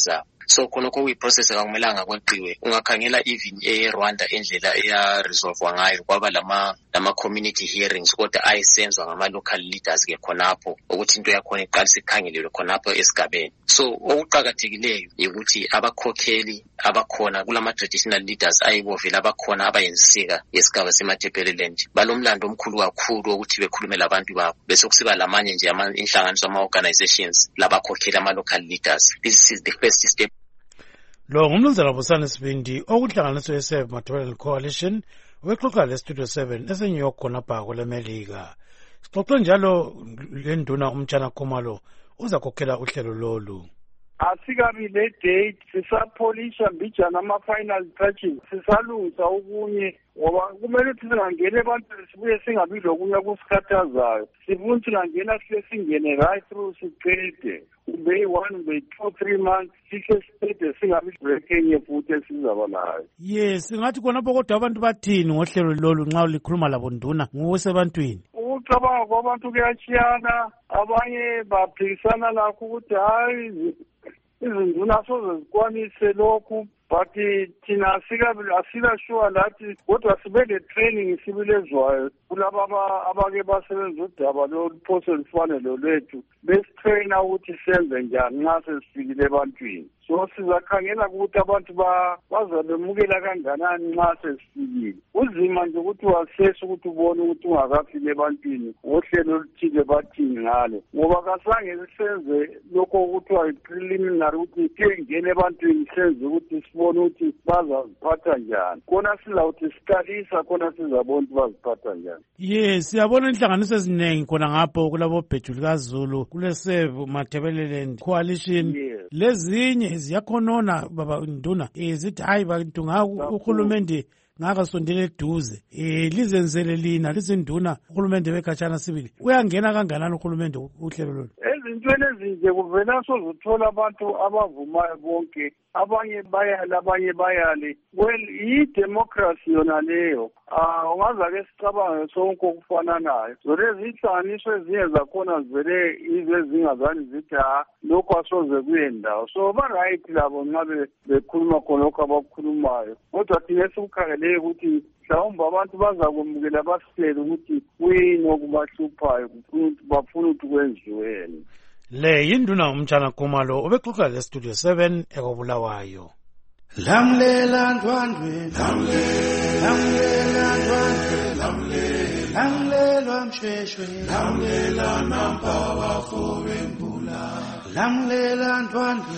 so khonokho kuyiprocess akakumelanga kweqiwe. Ungakhangela even eRwanda indlela eya-resolve ngayo kwaba lama community hearings kodwa ayisenzwa ngama-local leaders ke khonapho ukuthi into yakhona iqalise ikhangelelwe khonapho esigabeni. So okuqakathekileyo ukuthi abakhokheli abakhona kulama-traditional leaders ayibovela abakhona abayinsika yesigaba seMatabeleland balomlando omkhulu kakhulu ukuthi bekhulumela abantu babo, bese kusiba lamanye nje inhlanganiso ama-organizations labakhokheli ama-local leaders. This is the first step.
Lo ngumnumzana Busani Sibindi okuhlanganiswe eServe Matabeleland Coalition wexoxa leStudio 7 eseNew York khonapha kwelemelika. Sixoxe njalo lenduna umtshana Khumalo uzakhokhela uhlelo lolu.
Asikabi le date sisapholisha mbijana ama-final touches sisalungisa okunye ngoba kumele singangena ebantwini sibuye singabi lokunye kusikhathazayo. Sifuna singangena sihle singene right through siqede ube 1 ube 2-3 months sihle siqede singabi break enye futhi esizaba nayo.
Yes, ngathi khonapho kodwa abantu bathini ngohlelo lolu nxa ulikhuluma labo nduna ngosebantwini?
Ukucabanga kwabantu kuyachiyana, abanye baphikisana lakho ukuthi hayi izinduna soze zikwanise lokhu, but thina asila sure lathi kodwa sibe le training sibilezwayo kulaba abake basebenza udaba loluphoso lifanele lwethu besitraina ukuthi senze njani nxa sesifikile ebantwini. So sizakhangela ukuthi abantu bazabemukela kanganani nxa sesifikile. Uzima nje ukuthi wasese ukuthi ubone ukuthi ungakafiki ebantwini ngohlelo oluthile bathini ngalo, ngoba kasange sisenze lokho okuthiwa yi-preliminary ukuthi kengene ebantwini senze ukuthi sibone ukuthi bazaziphatha njani. Khona sizawuthi siqalisa khona sizabona ukuthi baziphatha njani.
Yes, siyabona inhlanganiso eziningi khona ngapho kulabo Bhejuli kaZulu kule-Serve Matabeleland Coalition. Lezinye ziyakhonona baba nduna zithi hayi bantu uhulumende ngakasondele eduze lizenzele lina lizinduna uhulumende bekhatshana sibili. Uyangena kanganani uhulumende uhlelo lolu?
Ezintweni ezinje kuvela sozuthola abantu abavumayo bonke, abanye bayale abanye bayale. Well, yi-democracy yona leyo. Ungazake sicabange sonke okufananayo. Lezi inhlanganiso ezinye zakhona zivele ize zingazani zithi lokhu asoze kuyendawo. So ba-right labo nxa bekhuluma khonokho abakukhulumayo. Kodwa thina esikukhangeleyo ukuthi mhlawumbe abantu bazakwemukela basitshele ukuthi kuyini okubahluphayo bafuna ukuthi kwenziweni.
Le yinduna umtshana Khumalo obexoxa leStudio 7 ekobulawayo.
Lamlela ndwandwe lamlela ndwandwe lamlela mshweshwe lamlela nampa bafowembula lamlela ndwandwe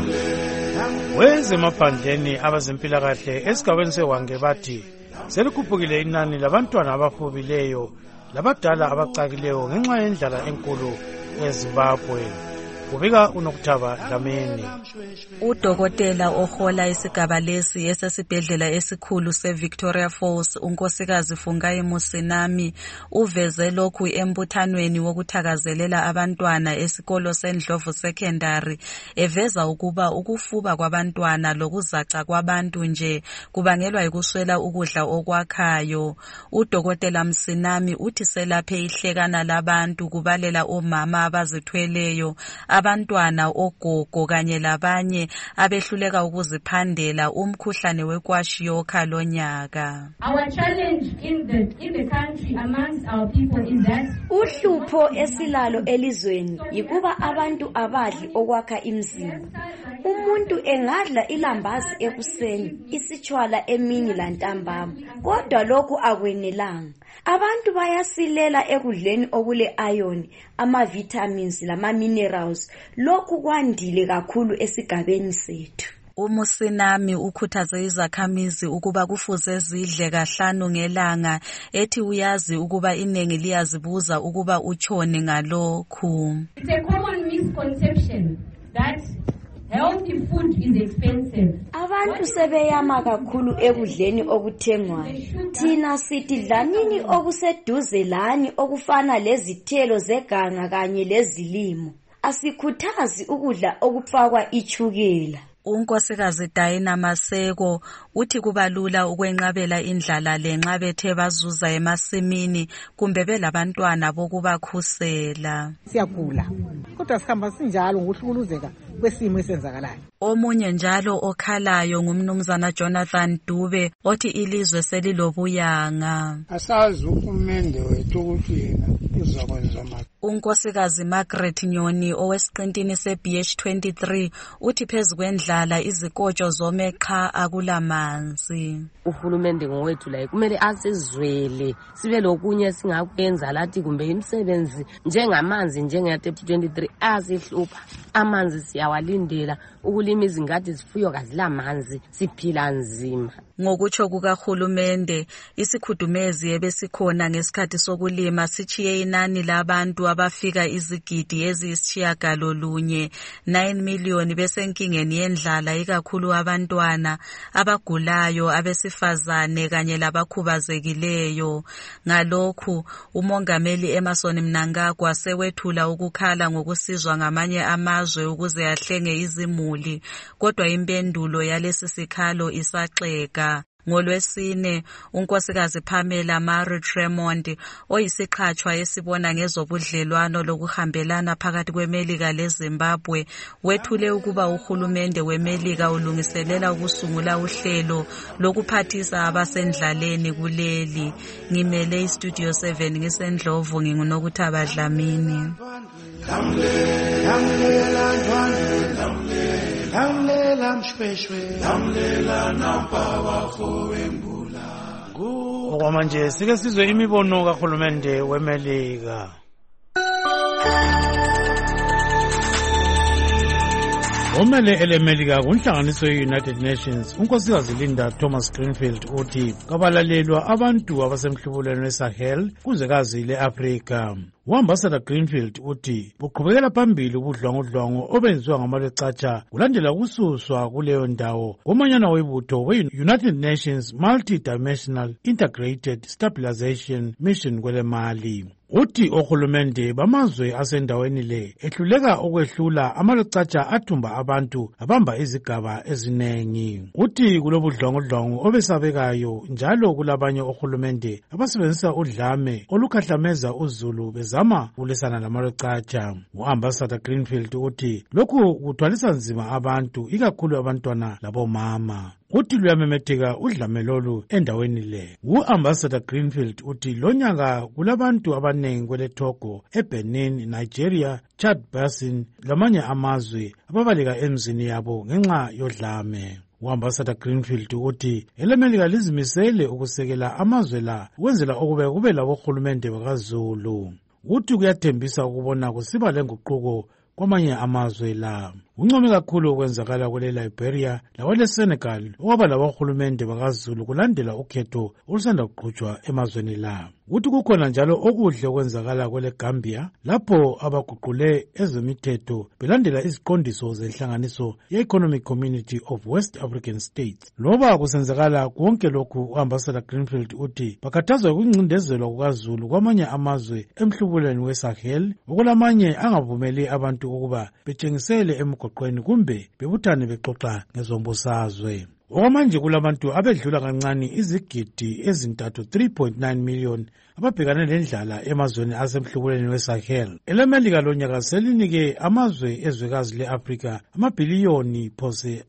wezemaphandleni abazempilakahle esigabeni seWange bathi selikhuphukile inani labantwana abafobileyo labadala abacakileyo ngenxa yendlala enkulu eZimbabwe. Kubika uNokuthaba Dlamini.
Udokotela ohola isigaba lesi esesibhedlela esikhulu seVictoria Falls unkosikazi Fungai Musinami uveze lokhu embuthanweni wokuthakazelela abantwana esikolo seNdlovu Secondary, eveza ukuba ukufuba kwabantwana lokuzaca kwabantu nje kubangelwa yikuswela ukudla okwakhayo. Udokotela Musinami uthi selaphe ihlekana labantu kubalela omama abazithweleyo, abantwana, ogogo kanye labanye abehluleka ukuziphandela umkhuhlane wekwashiyokha lonyaka.
Our challenge in the country amongst our people is that
uhlupho esilalo elizweni yikuba abantu abadli okwakha imizimba. Umuntu engadla ilambazi ekuseni, isitshwala emini lantambama, kodwa lokhu akwenelanga. Abantu bayasilela ekudleni okule iron, ama-vitamins lama-minerals. Lokhu kwandile kakhulu esigabeni sethu.
Umusinami ukhuthaze izakhamizi ukuba kufuze zidle kahlanu ngelanga, ethi uyazi ukuba iningi liyazibuza ukuba utshone ngalokhu.
It's a common misconception that healthy food is expensive.
Abantu sebeyama kakhulu ekudleni okuthengwayo. Thina sithi dlanini okuseduze lani okufana lezithelo zeganga kanye lezilimo. Asikhuthazi ukudla okufakwa ichukela.
Unkosikazi Diana Maseko uthi kubalula ukwenqabela indlala lenxa bethe bazuza emasimini kumbe belabantwana bokubakhusela.
Siyagula kodwa sikhamba sinjalo ngokuhlukuluzeka kwesimo esenzakalayo.
Omunye njalo okhalayo ngumnumzana Jonathan Dube othi ilizwe selilobuyanga.
Asazi uhulumende wethu ukuthi yena uzakwenza manje.
Unkosikazi Margaret Nyoni owesiqintini seBH23 uthi phezukwendlala izikotsho zome qha akulamanzi.
Uhulumende ngowethu la kumele asizwele sibe lokunye singakwenza lathi kumbe imisebenzi njengamanzi njenge-23 asihlupha. Amanzi siyawalindela ukulima izingadi zifuyo kazilamanzi siphila nzima.
Ngokutsho kukahulumende isikhudumezi ebesikhona ngesikhathi sokulima sichiye inani labantu abafika izigidi eziyisitshiyagalolunye 9 million besenkingeni yendlala ikakhulu abantwana abagulayo abesifazane kanye labakhubazekileyo. Ngalokhu umongameli Emmerson Mnangagwa sewethula ukukhala ngokusizwa ngamanye amazwe ukuze ahlenge izimuli kodwa impendulo yalesi sikhalo isaxeka. NgoLwesine unkosikazi Pamela Marie Tremont oyisiqhatshwa esibona ngezobudlelwano lokuhambelana phakathi kweMelika leZimbabwe wethule ukuba uhulumende weMelika ulungiselela ukusungula uhlelo lokuphathisa abasendlaleni kuleli. Ngimele iStudio 7 ngisendlovu nginguNokuthaba Dlamini.
Lamlela mshweshwe lamlela nampawa fowembula. Okwamanje sike sizwe imibono kahulumende weMelika. Omele eleMelika kunhlanganiso ye-United Nations unkosikazi Linda Thomas Greenfield uthi kabalalelwa abantu abasemhlubulweni weSahel kuzwekazi le-Afrika. U-Ambassador Greenfield uthi buqhubekela phambili ubudlwangudlwangu obenziwa ngamaLecatsha kulandela ukususwa kuleyo ndawo komanyana webutho we-United Nations Multi-Dimensional Integrated Stabilization Mission kwele Mali. Uthi ohulumende bamazwe asendaweni le ehluleka ukwehlula amaLecatsha athumba abantu abamba izigaba ezinengi. Uthi kulobudlwangudlwangu obesabekayo njalo kulabanye ohulumende abasebenzisa udlame olukhahlameza uzulu bezama kulesana lamaLecatsha. U-Ambassador Greenfield uthi lokhu kuthwalisa nzima abantu ikakhulu abantwana labomama. Uthi luyamemetheka udlame lolu endaweni le. U-Ambassador Greenfield uthi lonyaka kulabantu abanengi kwele Togo, eBenin, Nigeria, Chad Basin lamanye amazwe ababaleka emzini yabo ngenxa yodlame. U-Ambassador Greenfield uthi eleMelika lizimisele ukusekela amazwe la ukwenzela ukube kube labohulumende bakaZulu. Uthi kuyathembisa ukubona kusiba lenguquko kwamanye amazwe la. Uncome kakhulu okwenzakala kwele Liberia lakwele Senegal okwaba labohulumende bakaZulu kulandela ukhetho olusanda kuqhutshwa emazweni la. Uthi kukhona njalo okuhle okwenzakala kwele Gambia lapho abaguqule ezemithetho belandela iziqondiso zenhlanganiso ye-Economic Community of West African States. Loba kusenzakala konke lokhu u-Ambassador Greenfield uthi bakhathazwa ukuncindezelwa kukaZulu kwamanye amazwe emhlubulweni weSahel okulamanye angavumeli abantu ukuba betshengisele emgwaqweni kumbe bebuthane bexoxa ngezombusazwe. Okwamanje kulabantu abedlula kancane izigidi ezintathu 3.9 million ababhekane lendlala emazweni asemhlubulweni weSahel. EleMelika lonyaka selinike amazwe ezwekazi le-Afrika amabhiliyoni phose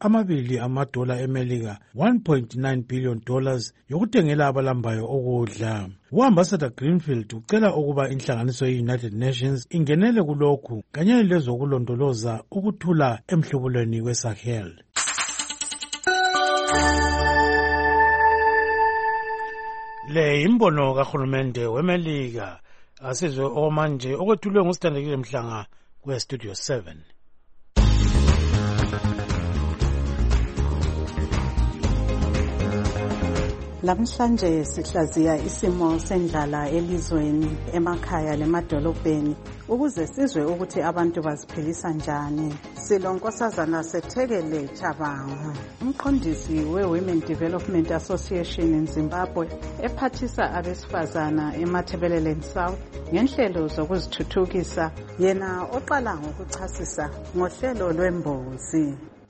$2 eMelika $1.9 billion yokuthengela abalambayo ukudla. U-Ambassador Greenfield ucela ukuba inhlanganiso ye-United Nations ingenele kulokhu kanye lezokulondoloza ukuthula emhlubulweni weSahel. Le imbono kahulumende weMelika asizwe omanje okwethulwe ngusithandekile Mhlanga kweStudio 7.
Lamhlanje sihlaziya isimo sendlala elizweni emakhaya lemadolobheni ukuze sizwe ukuthi abantu baziphilisa njani. Silonkosazana Sethekele Chabangu, umqondisi we-Women Development Association in Zimbabwe ephathisa abesifazana eMatabeleland South ngenhlelo zokuzithuthukisa. Yena oqala ngokuchasisa ngohlelo lwembozi.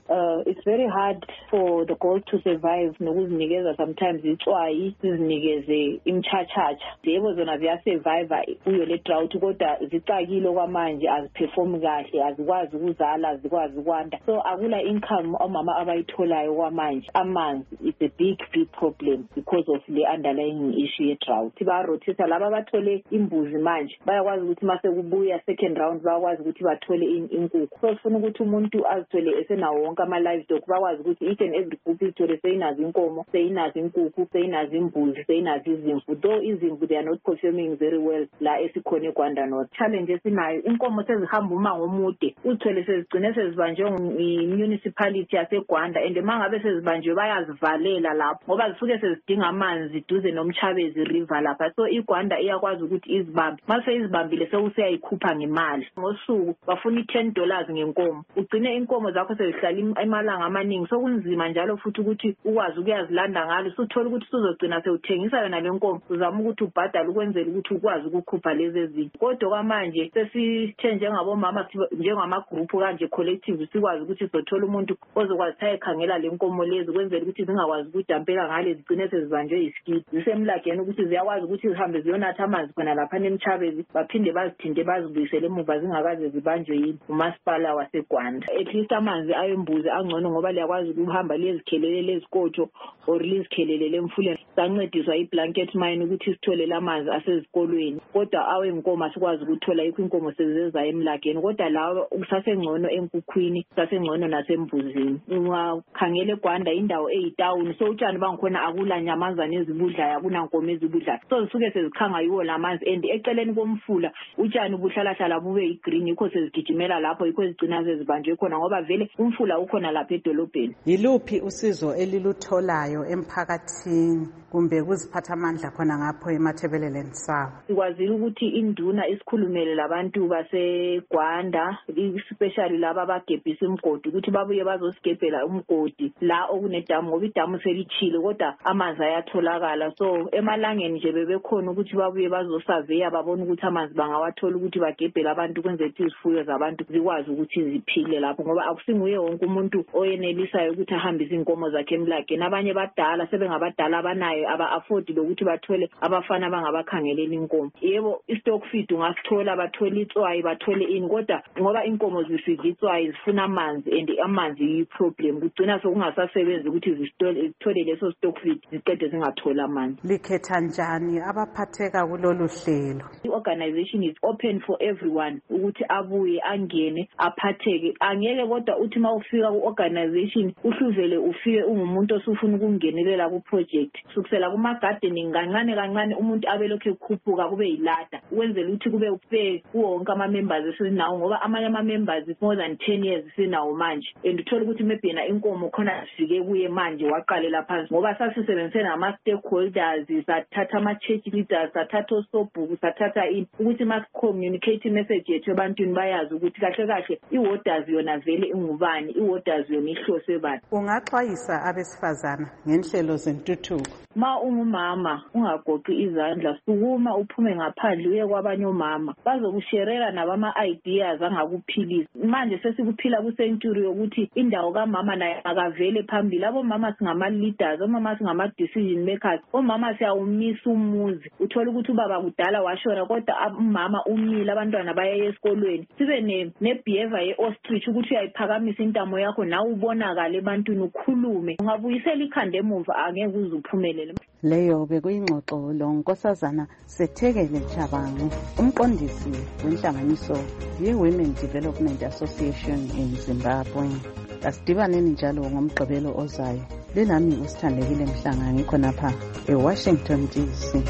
it's very hard for the goat to survive nokuzinikeza sometimes itswayi sizinikeze imchachacha. Yebo zona ziyasurvive kuyo le drought kodwa zicakile kwamanje aziperform kahle azikwazi ukuzala azikwazi ukwanda. So akula income omama abayitholayo kwamanje. Amanzi is a big problem because of the underlying issue ye drought. Barotisa laba bathole imbuzi manje bayakwazi ukuthi mase kubuya second round bayakwazi ukuthi bathole inkukhu. So sifuna ukuthi umuntu azithole esenawo wonke ama livestock bakwazi ukuthi each and every group ithole seyinazo inkomo, seyinazo inkukhu, seyinazo imbuzi, seyinazo izimvu. Though izimvu they are not performing very well la esikhona eGwanda North. Challenge esinayo inkomo sezihamba umango omude uthole sezigcine sezibanjwe municipality yaseGwanda and mangabe sezibanjwe bayazivalela lapho ngoba zifike sezidinga amanzi duze nomchabezi river lapha. So iGwanda iyakwazi ukuthi izibambe mase izibambile sewuseyayikhupha ngemali ngosuku bafuna $10 ngenkomo. Ugcine inkomo zakho sezihlala emalanga amaningi sokunzima njalo futhi ukuthi ukwazi ukuyazilanda ngalo suthola ukuthi uzogcina sewuthengisa yona lenkomo uzama ukuthi ubhadale ukwenzela ukuthi ukwazi ukukhupha lezi ezinto. Kodwa kwamanje sesithe njengabomama njengama group kanje collective sikwazi ukuthi sizothola umuntu ozokwazi ekhangela lenkomo lezi ukwenzela ukuthi zingakwazi ukudampela ngale zigcine sezibanjwe iskid zisemlageni ukuthi ziyakwazi ukuthi zihambe ziyonatha amanzi khona lapha nemchabezi baphinde bazithinte bazibuyisele emuva zingakaze zibanjwe yini umasipala waseGwanda. At least amanzi ayembuzi angcono ngoba liyakwazi ukuhamba lezikhelele lezikotsho or lizikhelele lemfuleni. Sancediswa iblanket mine ukuthi sithole lamanzi asezikolweni kodwa awenkomo asikwazi ukuthola yikho inkomo sezeza emlageni kodwa lawo usasengcono enkukhwini sasengcono nasembuzini. Ungakhangela eGwanda indawo eyitown so utshani bangikhona akula nyamazana ezibudlayo akunankomo ezibudlayo so zisuke sezikhanga yiwo lamanzi and eceleni komfula utshani buhlala hlala bube yigreen yikho sezigijimela lapho yikho zigcina sezibanjwe khona ngoba vele umfula ukhona lapha edolobheni.
Yiluphi usizo elilutholayo emphakathini kumbe kuziphathamandla khona ngapho eMathebeleleni South?
Sikwazile ukuthi induna isikhulumele labantu baseGwanda especially laba abagebhisa imgodi ukuthi babuye bazosigebhela umgodi la okunedamu ngoba idamu selichile kodwa amanzi ayatholakala. So emalangeni nje bebekhona ukuthi babuye bazosurveya babone ukuthi amanzi bangawathola ukuthi bagebhele abantu kwenzela ukuthi izifuyo zabantu zikwazi ukuthi ziphile lapho ngoba akusinguye wonke umuntu oyenelisayo ukuthi ahambise inkomo zakhe emlageni. Abanye badala sebengabadala abanayo aba-afford lokuthi bathole abafana abangabakhangelela inkomo. Yebo i-stock feed ungasithola bathole itswayi bathole ini kodwa ngoba inkomo zisidla itswayi zifuna amanzi and amanzi yi-problem kugcina sokungasasebenzi ukuthi zithole leso stock feed ziqede zingathola amanzi.
Likhetha njani abaphatheka kulolu hlelo?
I-organization is open for everyone ukuthi abuye angene aphatheke. Angeke kodwa uthi mawufika ku-organization uhluvele ufike ungumuntu osufuna ukungenelela ku-project sukusela kuma-gardening kancane kancane umuntu abelokhu ekhuphuka kube yilada ukwenzela ukuthi kube fair kuwonke ama-members esinawo ngoba amanye ama-members more than 10 years sinawo manje and uthola ukuthi maybe yena inkomo khona zifike kuye manje waqalela phansi ngoba sasisebenzise nama-stakeholders sathatha ama-church leaders sathatha osobhuku sathatha ini ukuthi mas-communicate i-message yethu ebantwini bayazi ukuthi kahle kahle i-waters yona vele ingubani i-waters yona ihlose bani.
Ungaxwayisa abesifazana ngenhlelo zentuthuko?
Ma ungumama ungagoqi izandla sukuma uphume ngaphandle uye kwabanye omama bazokusherela nabama-ideas angakuphilisa. Manje sesikuphila ku-century yokuthi indawo kamama naye akavele phambili. Abomama singama-leaders, omama singama-decision makers, omama siyawumisa umuzi. Uthola ukuthi ubaba kudala washona kodwa umama umile abantwana baye esikolweni. Sibe ne-behavior ye-ostrich ukuthi uyayiphakamisa intamo yakho nawe ubonakala ebantwini ukhulume. Ungabuyisela ikhanda emuva angeke uze uphumelele.
Leyo bekuyingxoxo loNkosazana Sethekele Chabangu, umqondisi wenhlanganiso ye-Women Development Association in Zimbabwe. Asidibaneni njalo ngomgqibelo ozayo. Lenami uSithandekile Mhlanga ngikho napha eWashington DC.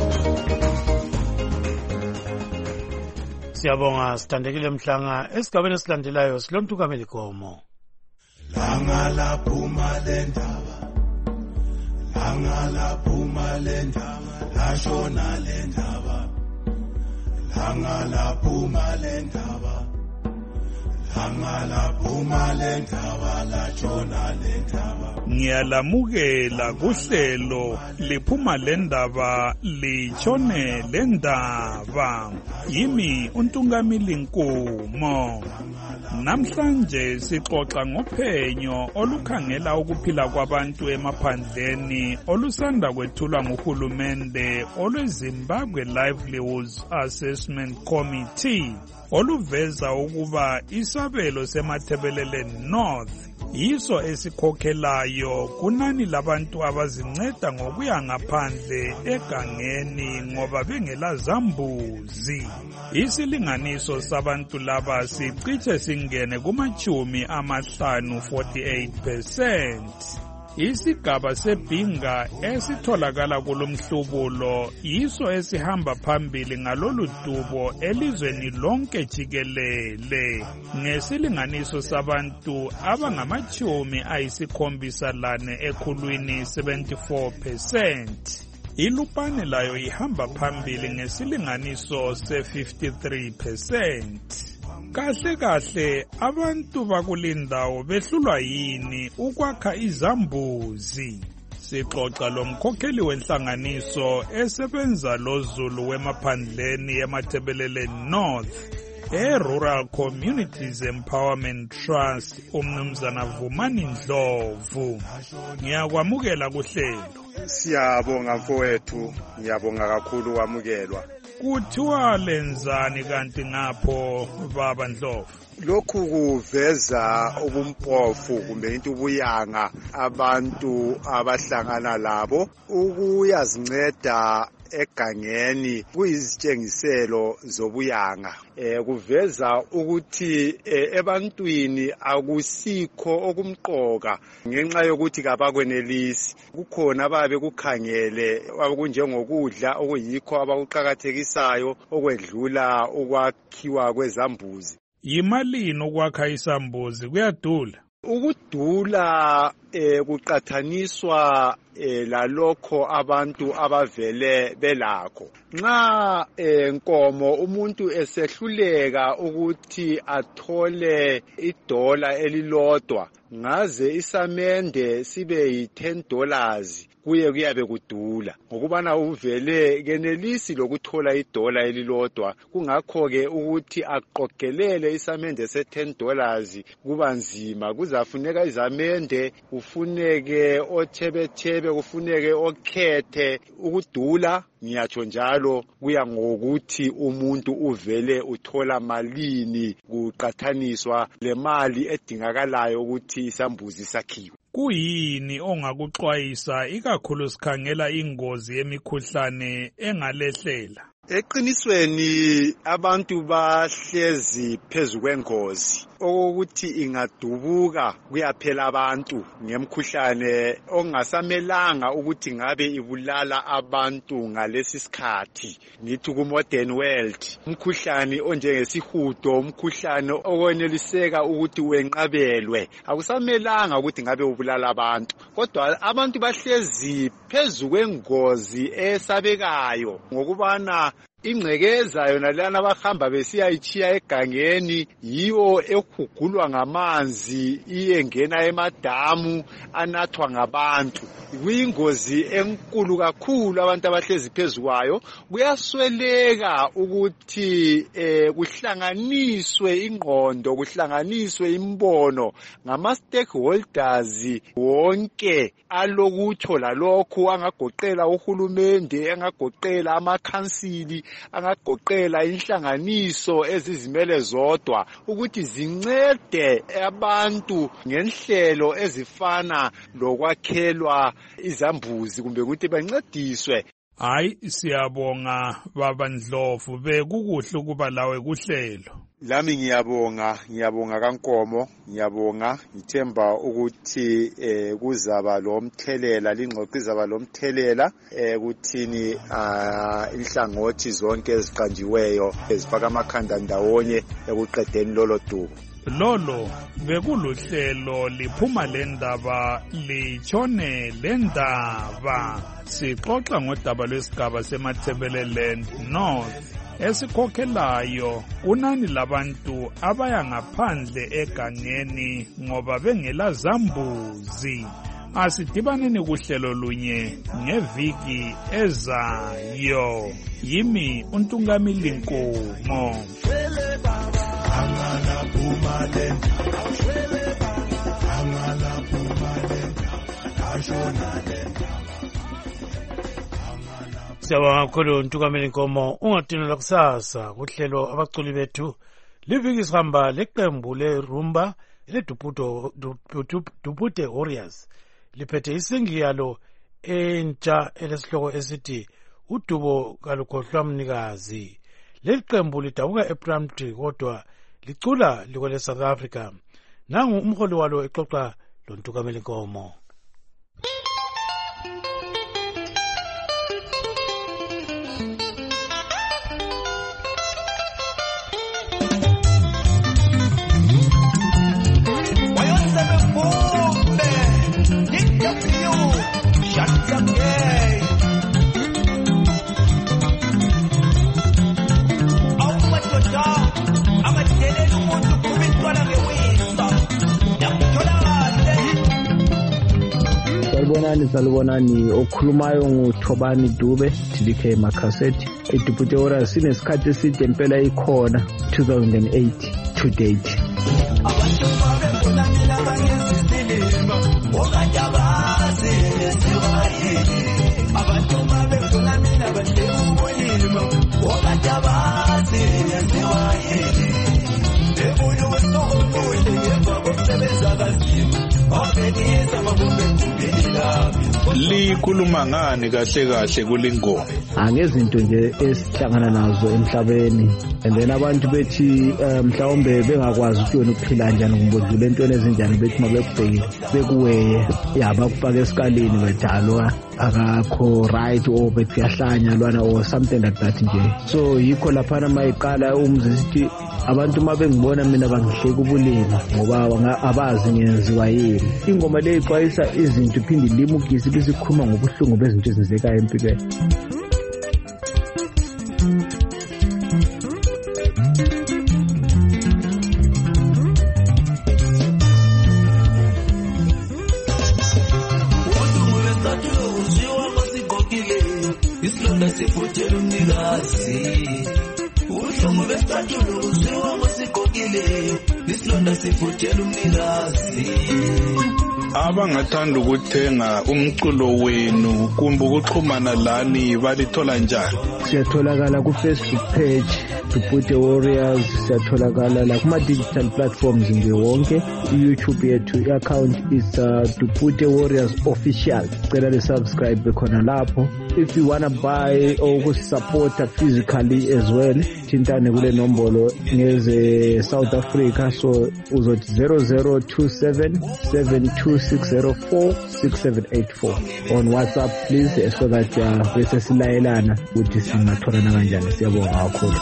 Siyabonga Sithandekile Mhlanga. Esigabeni esilandelayo silomthukameli Gomo.
Langa laphuma lendaba, langa laphuma lendaba, lashona lendaba, langa laphuma lendaba, langalaphuma lendaba latshona lendaba.
Ngiyalamukela kuhlelo liphuma lendaba litshone lendaba. Yimi uNtungamili Nkumo. Namhlanje sixoxa ngophenyo olukhangela ukuphila kwabantu emaphandleni olusanda kwethulwa nguhulumende olweZimbabwe Livelihoods Assessment Committee oluveza ukuba isabelo seMatabeleland North yiso esikhokhelayo kunani labantu abazinceda ngokuya ngaphandle egangeni ngoba bengela zambuzi. Isilinganiso sabantu laba sicishe singene kumachumi amahlanu 48%. Isigaba seBhinga esitholakala kulomhlubulo yiso esihamba phambili ngalolu dubo elizweni lonke jikelele ngesilinganiso sabantu abangamachumi ayisikhombisa ekhulwini 74%. iLupane layo ihamba phambili ngesilinganiso se53%. Kahle abantu bakulindawo behlulwa yini ukwakha izambuzi? Sixoxa lomkhokheli wenhlanganiso esebenza loZulu wemaphandleni eMatabeleland North Rural Communities Empowerment Trust umnumzana Vumani Ndlovu. Ngiyakwamukela kuhlelo.
Siyabonga mfowethu, ngiyabonga kakhulu kwamukelwa.
Kuthiwa lenzani kanti ngapho baba Ndlovu?
Lokhu kuveza ubumpofu kumbe into ubuyanga abantu abahlangana labo ukuyazinceda egangeni kuyizitshengiselo zobuyanga. Kuveza ukuthi ebantwini akusikho okumqoka ngenxa yokuthi kabakwenelisi. Kukhona ababe kukhangele okunjengokudla okuyikho abakuqhakathekisayo okwedlula ukwakhiwa kwezambuzi.
Yimalini ukwakha isambuzi kuyadula?
Ukudula kuqathaniswa lalokho abantu abavele belakho. Nxa nkomo umuntu esehluleka ukuthi athole $1 elilodwa, ngaze isamende sibe yi$10 kuyabe kudula ngokubana uvele kenelisi lokuthola $1 elilodwa. Kungakho ke ukuthi aqogelele isamende se$10 kuba nzima. Kuzafuneka izamende, kufuneke othebethebe, kufuneke okhethe. Ukudula ngiyatsho njalo kuya ngokuthi umuntu uvele uthola malini kuqathaniswa lemali edingakalayo ukuthi isambuzi sakhiwe.
Kuyini ongakuxwayisa ikakhulu sikhangela ingozi yemikhuhlane engalehlela?
Eqinisweni abantu bahlezi phezu kwengozi okokuthi ingadubuka kuyaphela abantu ngemkhuhlane ongasamelanga ukuthi ngabe ibulala abantu ngalesi sikhathi. Nithi ku modern world umkhuhlane onjengesihudo, umkhuhlane okweneliseka ukuthi wenqabelwe, akusamelanga ukuthi ngabe ubulala abantu. Kodwa abantu bahlezi phezu kwengozi esabekayo ngokubana ingcekeza yona lana abahamba besiyayichiya egangeni yiwo ehugulwa ngamanzi iyengena emadamu anathwa ngabantu. Kuyingozi enkulu kakhulu abantu abahlezi phezu kwayo. Kuyasweleka ukuthi kuhlanganiswe ingqondo, kuhlanganiswe imbono ngama stakeholders wonke alokutsho lalokhu, angagoqela uhulumende, angagoqela amakhansili, angagoqela inhlanganiso ezizimele zodwa ukuthi zincede abantu ngenhlelo ezifana lokwakhelwa izambuzi kumbe ukuthi bancediswe.
Hayi, siyabonga baba Ndlovu, bekukuhle ukuba lawe kuhlelo.
Lami ngiyabonga kaNkomo, ngiyabonga. Ngithemba ukuthi kuzaba lomthelela, lingxoxo izaba lomthelela kuthini inhlangothi zonke eziqanjiweyo ezifaka amakhanda ndawonye ekuqedeni lolo dubo.
Lolo bekuluhlelo liphuma lendaba litshone lendaba. Sixoxa ngodaba lwesigaba seMatabeleland North esikhokhelayo kunani labantu abaya ngaphandle egangeni ngoba bengela zambuzi. Asidibaneni kuhlelo lunye ngeviki ezayo. Yimi uNtungamili Nkomo.
Siyabonga kakhulu Ntungamili Nkomo. Ungadinela kusasa kuhlelo abaculi bethu liviki sihamba leqembu lerumba Dupute Warriors liphethe isingi yalo entsha elesihloko esithi udubo kalukhohlwa mnikazi. Leli qembu lidabuka ePramtree kodwa licula likwele South Africa. Nangu umholi walo exoxa lo Ntungamili Nkomo.
Salibonani okhulumayo nguThobani Dube TDK Makhasethi. iDupute Warriors sinesikhathi eside impela ikhona 2008 to date.
Likhuluma ngani kahle kulingoma?
Angezinto nje esihlangana nazo emhlabeni, and then abantu bethi mhlawumbe bengakwazi ukuthi wena uphila kanjani ngombodlula entweni ezinjani bethi mabekubhekile bekuweye bakufaka esikaleni bedalwa akakho right or bethi yahlanya lwana or something like that nje. So yikho laphana mayiqala umzisithi abantu mabengibona mina bangihleka ubulima ngoba abazi ngenziwa yini. Ingoma le ixwayisa izinto iphinde limukise besikhuluma ngobuhlungu bezinto ezenzekayo empilweni.
Abangathanda ukuthenga umculo wenu kumbe ukuxhumana lani balithola njani?
Siyatholakala ku Facebook page Dupute Warriors, siyatholakala la kuma digital platforms nje wonke. YouTube yethu i-account is Dupute Warriors official. Cela le subscribe khona lapho. If you wanna buy or support physically as well, thintane kule nombolo ngeze South Africa, so uzothi 002772604678 on WhatsApp please, so that bese silayelana ukuthi singatholana kanjani. Siyabonga kakhulu.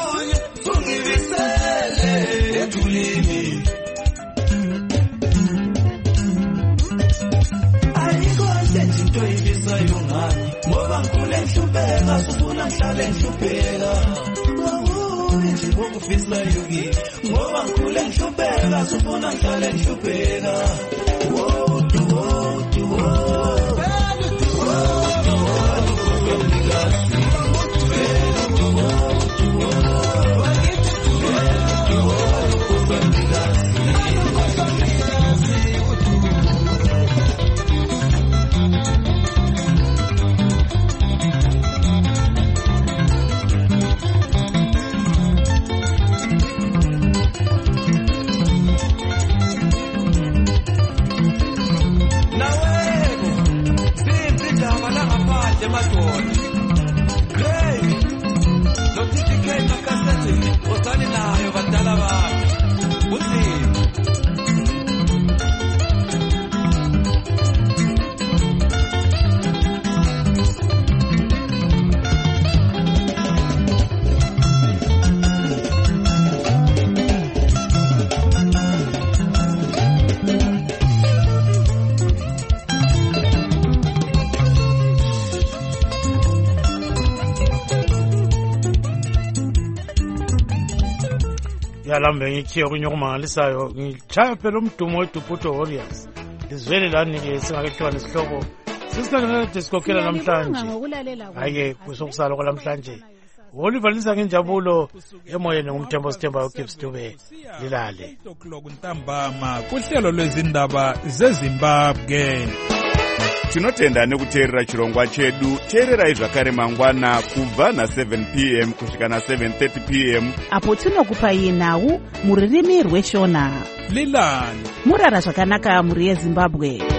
yalambe ngithiye okunye okumangalisayo ngitshaya phela umdumo weDuputo Warriors izwele lani-ke singakehluka nesihloko sisikanekade sikhokhela namhlanje hayi-ke kusokusala kwalamhlanje Oliver Lisa ngenjabulo emoyeni ngumthembo sithembayo uGibbs Dube lilale
ntambama kuhlelo lwezindaba zeZimbabwe.
Tinotenda nekuteerera chirongwa chedu. Teererai zvakare mangwana kubva na7 p.m. kusvika na7:30 p.m.
apo tinokupai nhau muririmi rweshona
lilani
murara zvakanaka muri yeZimbabwe.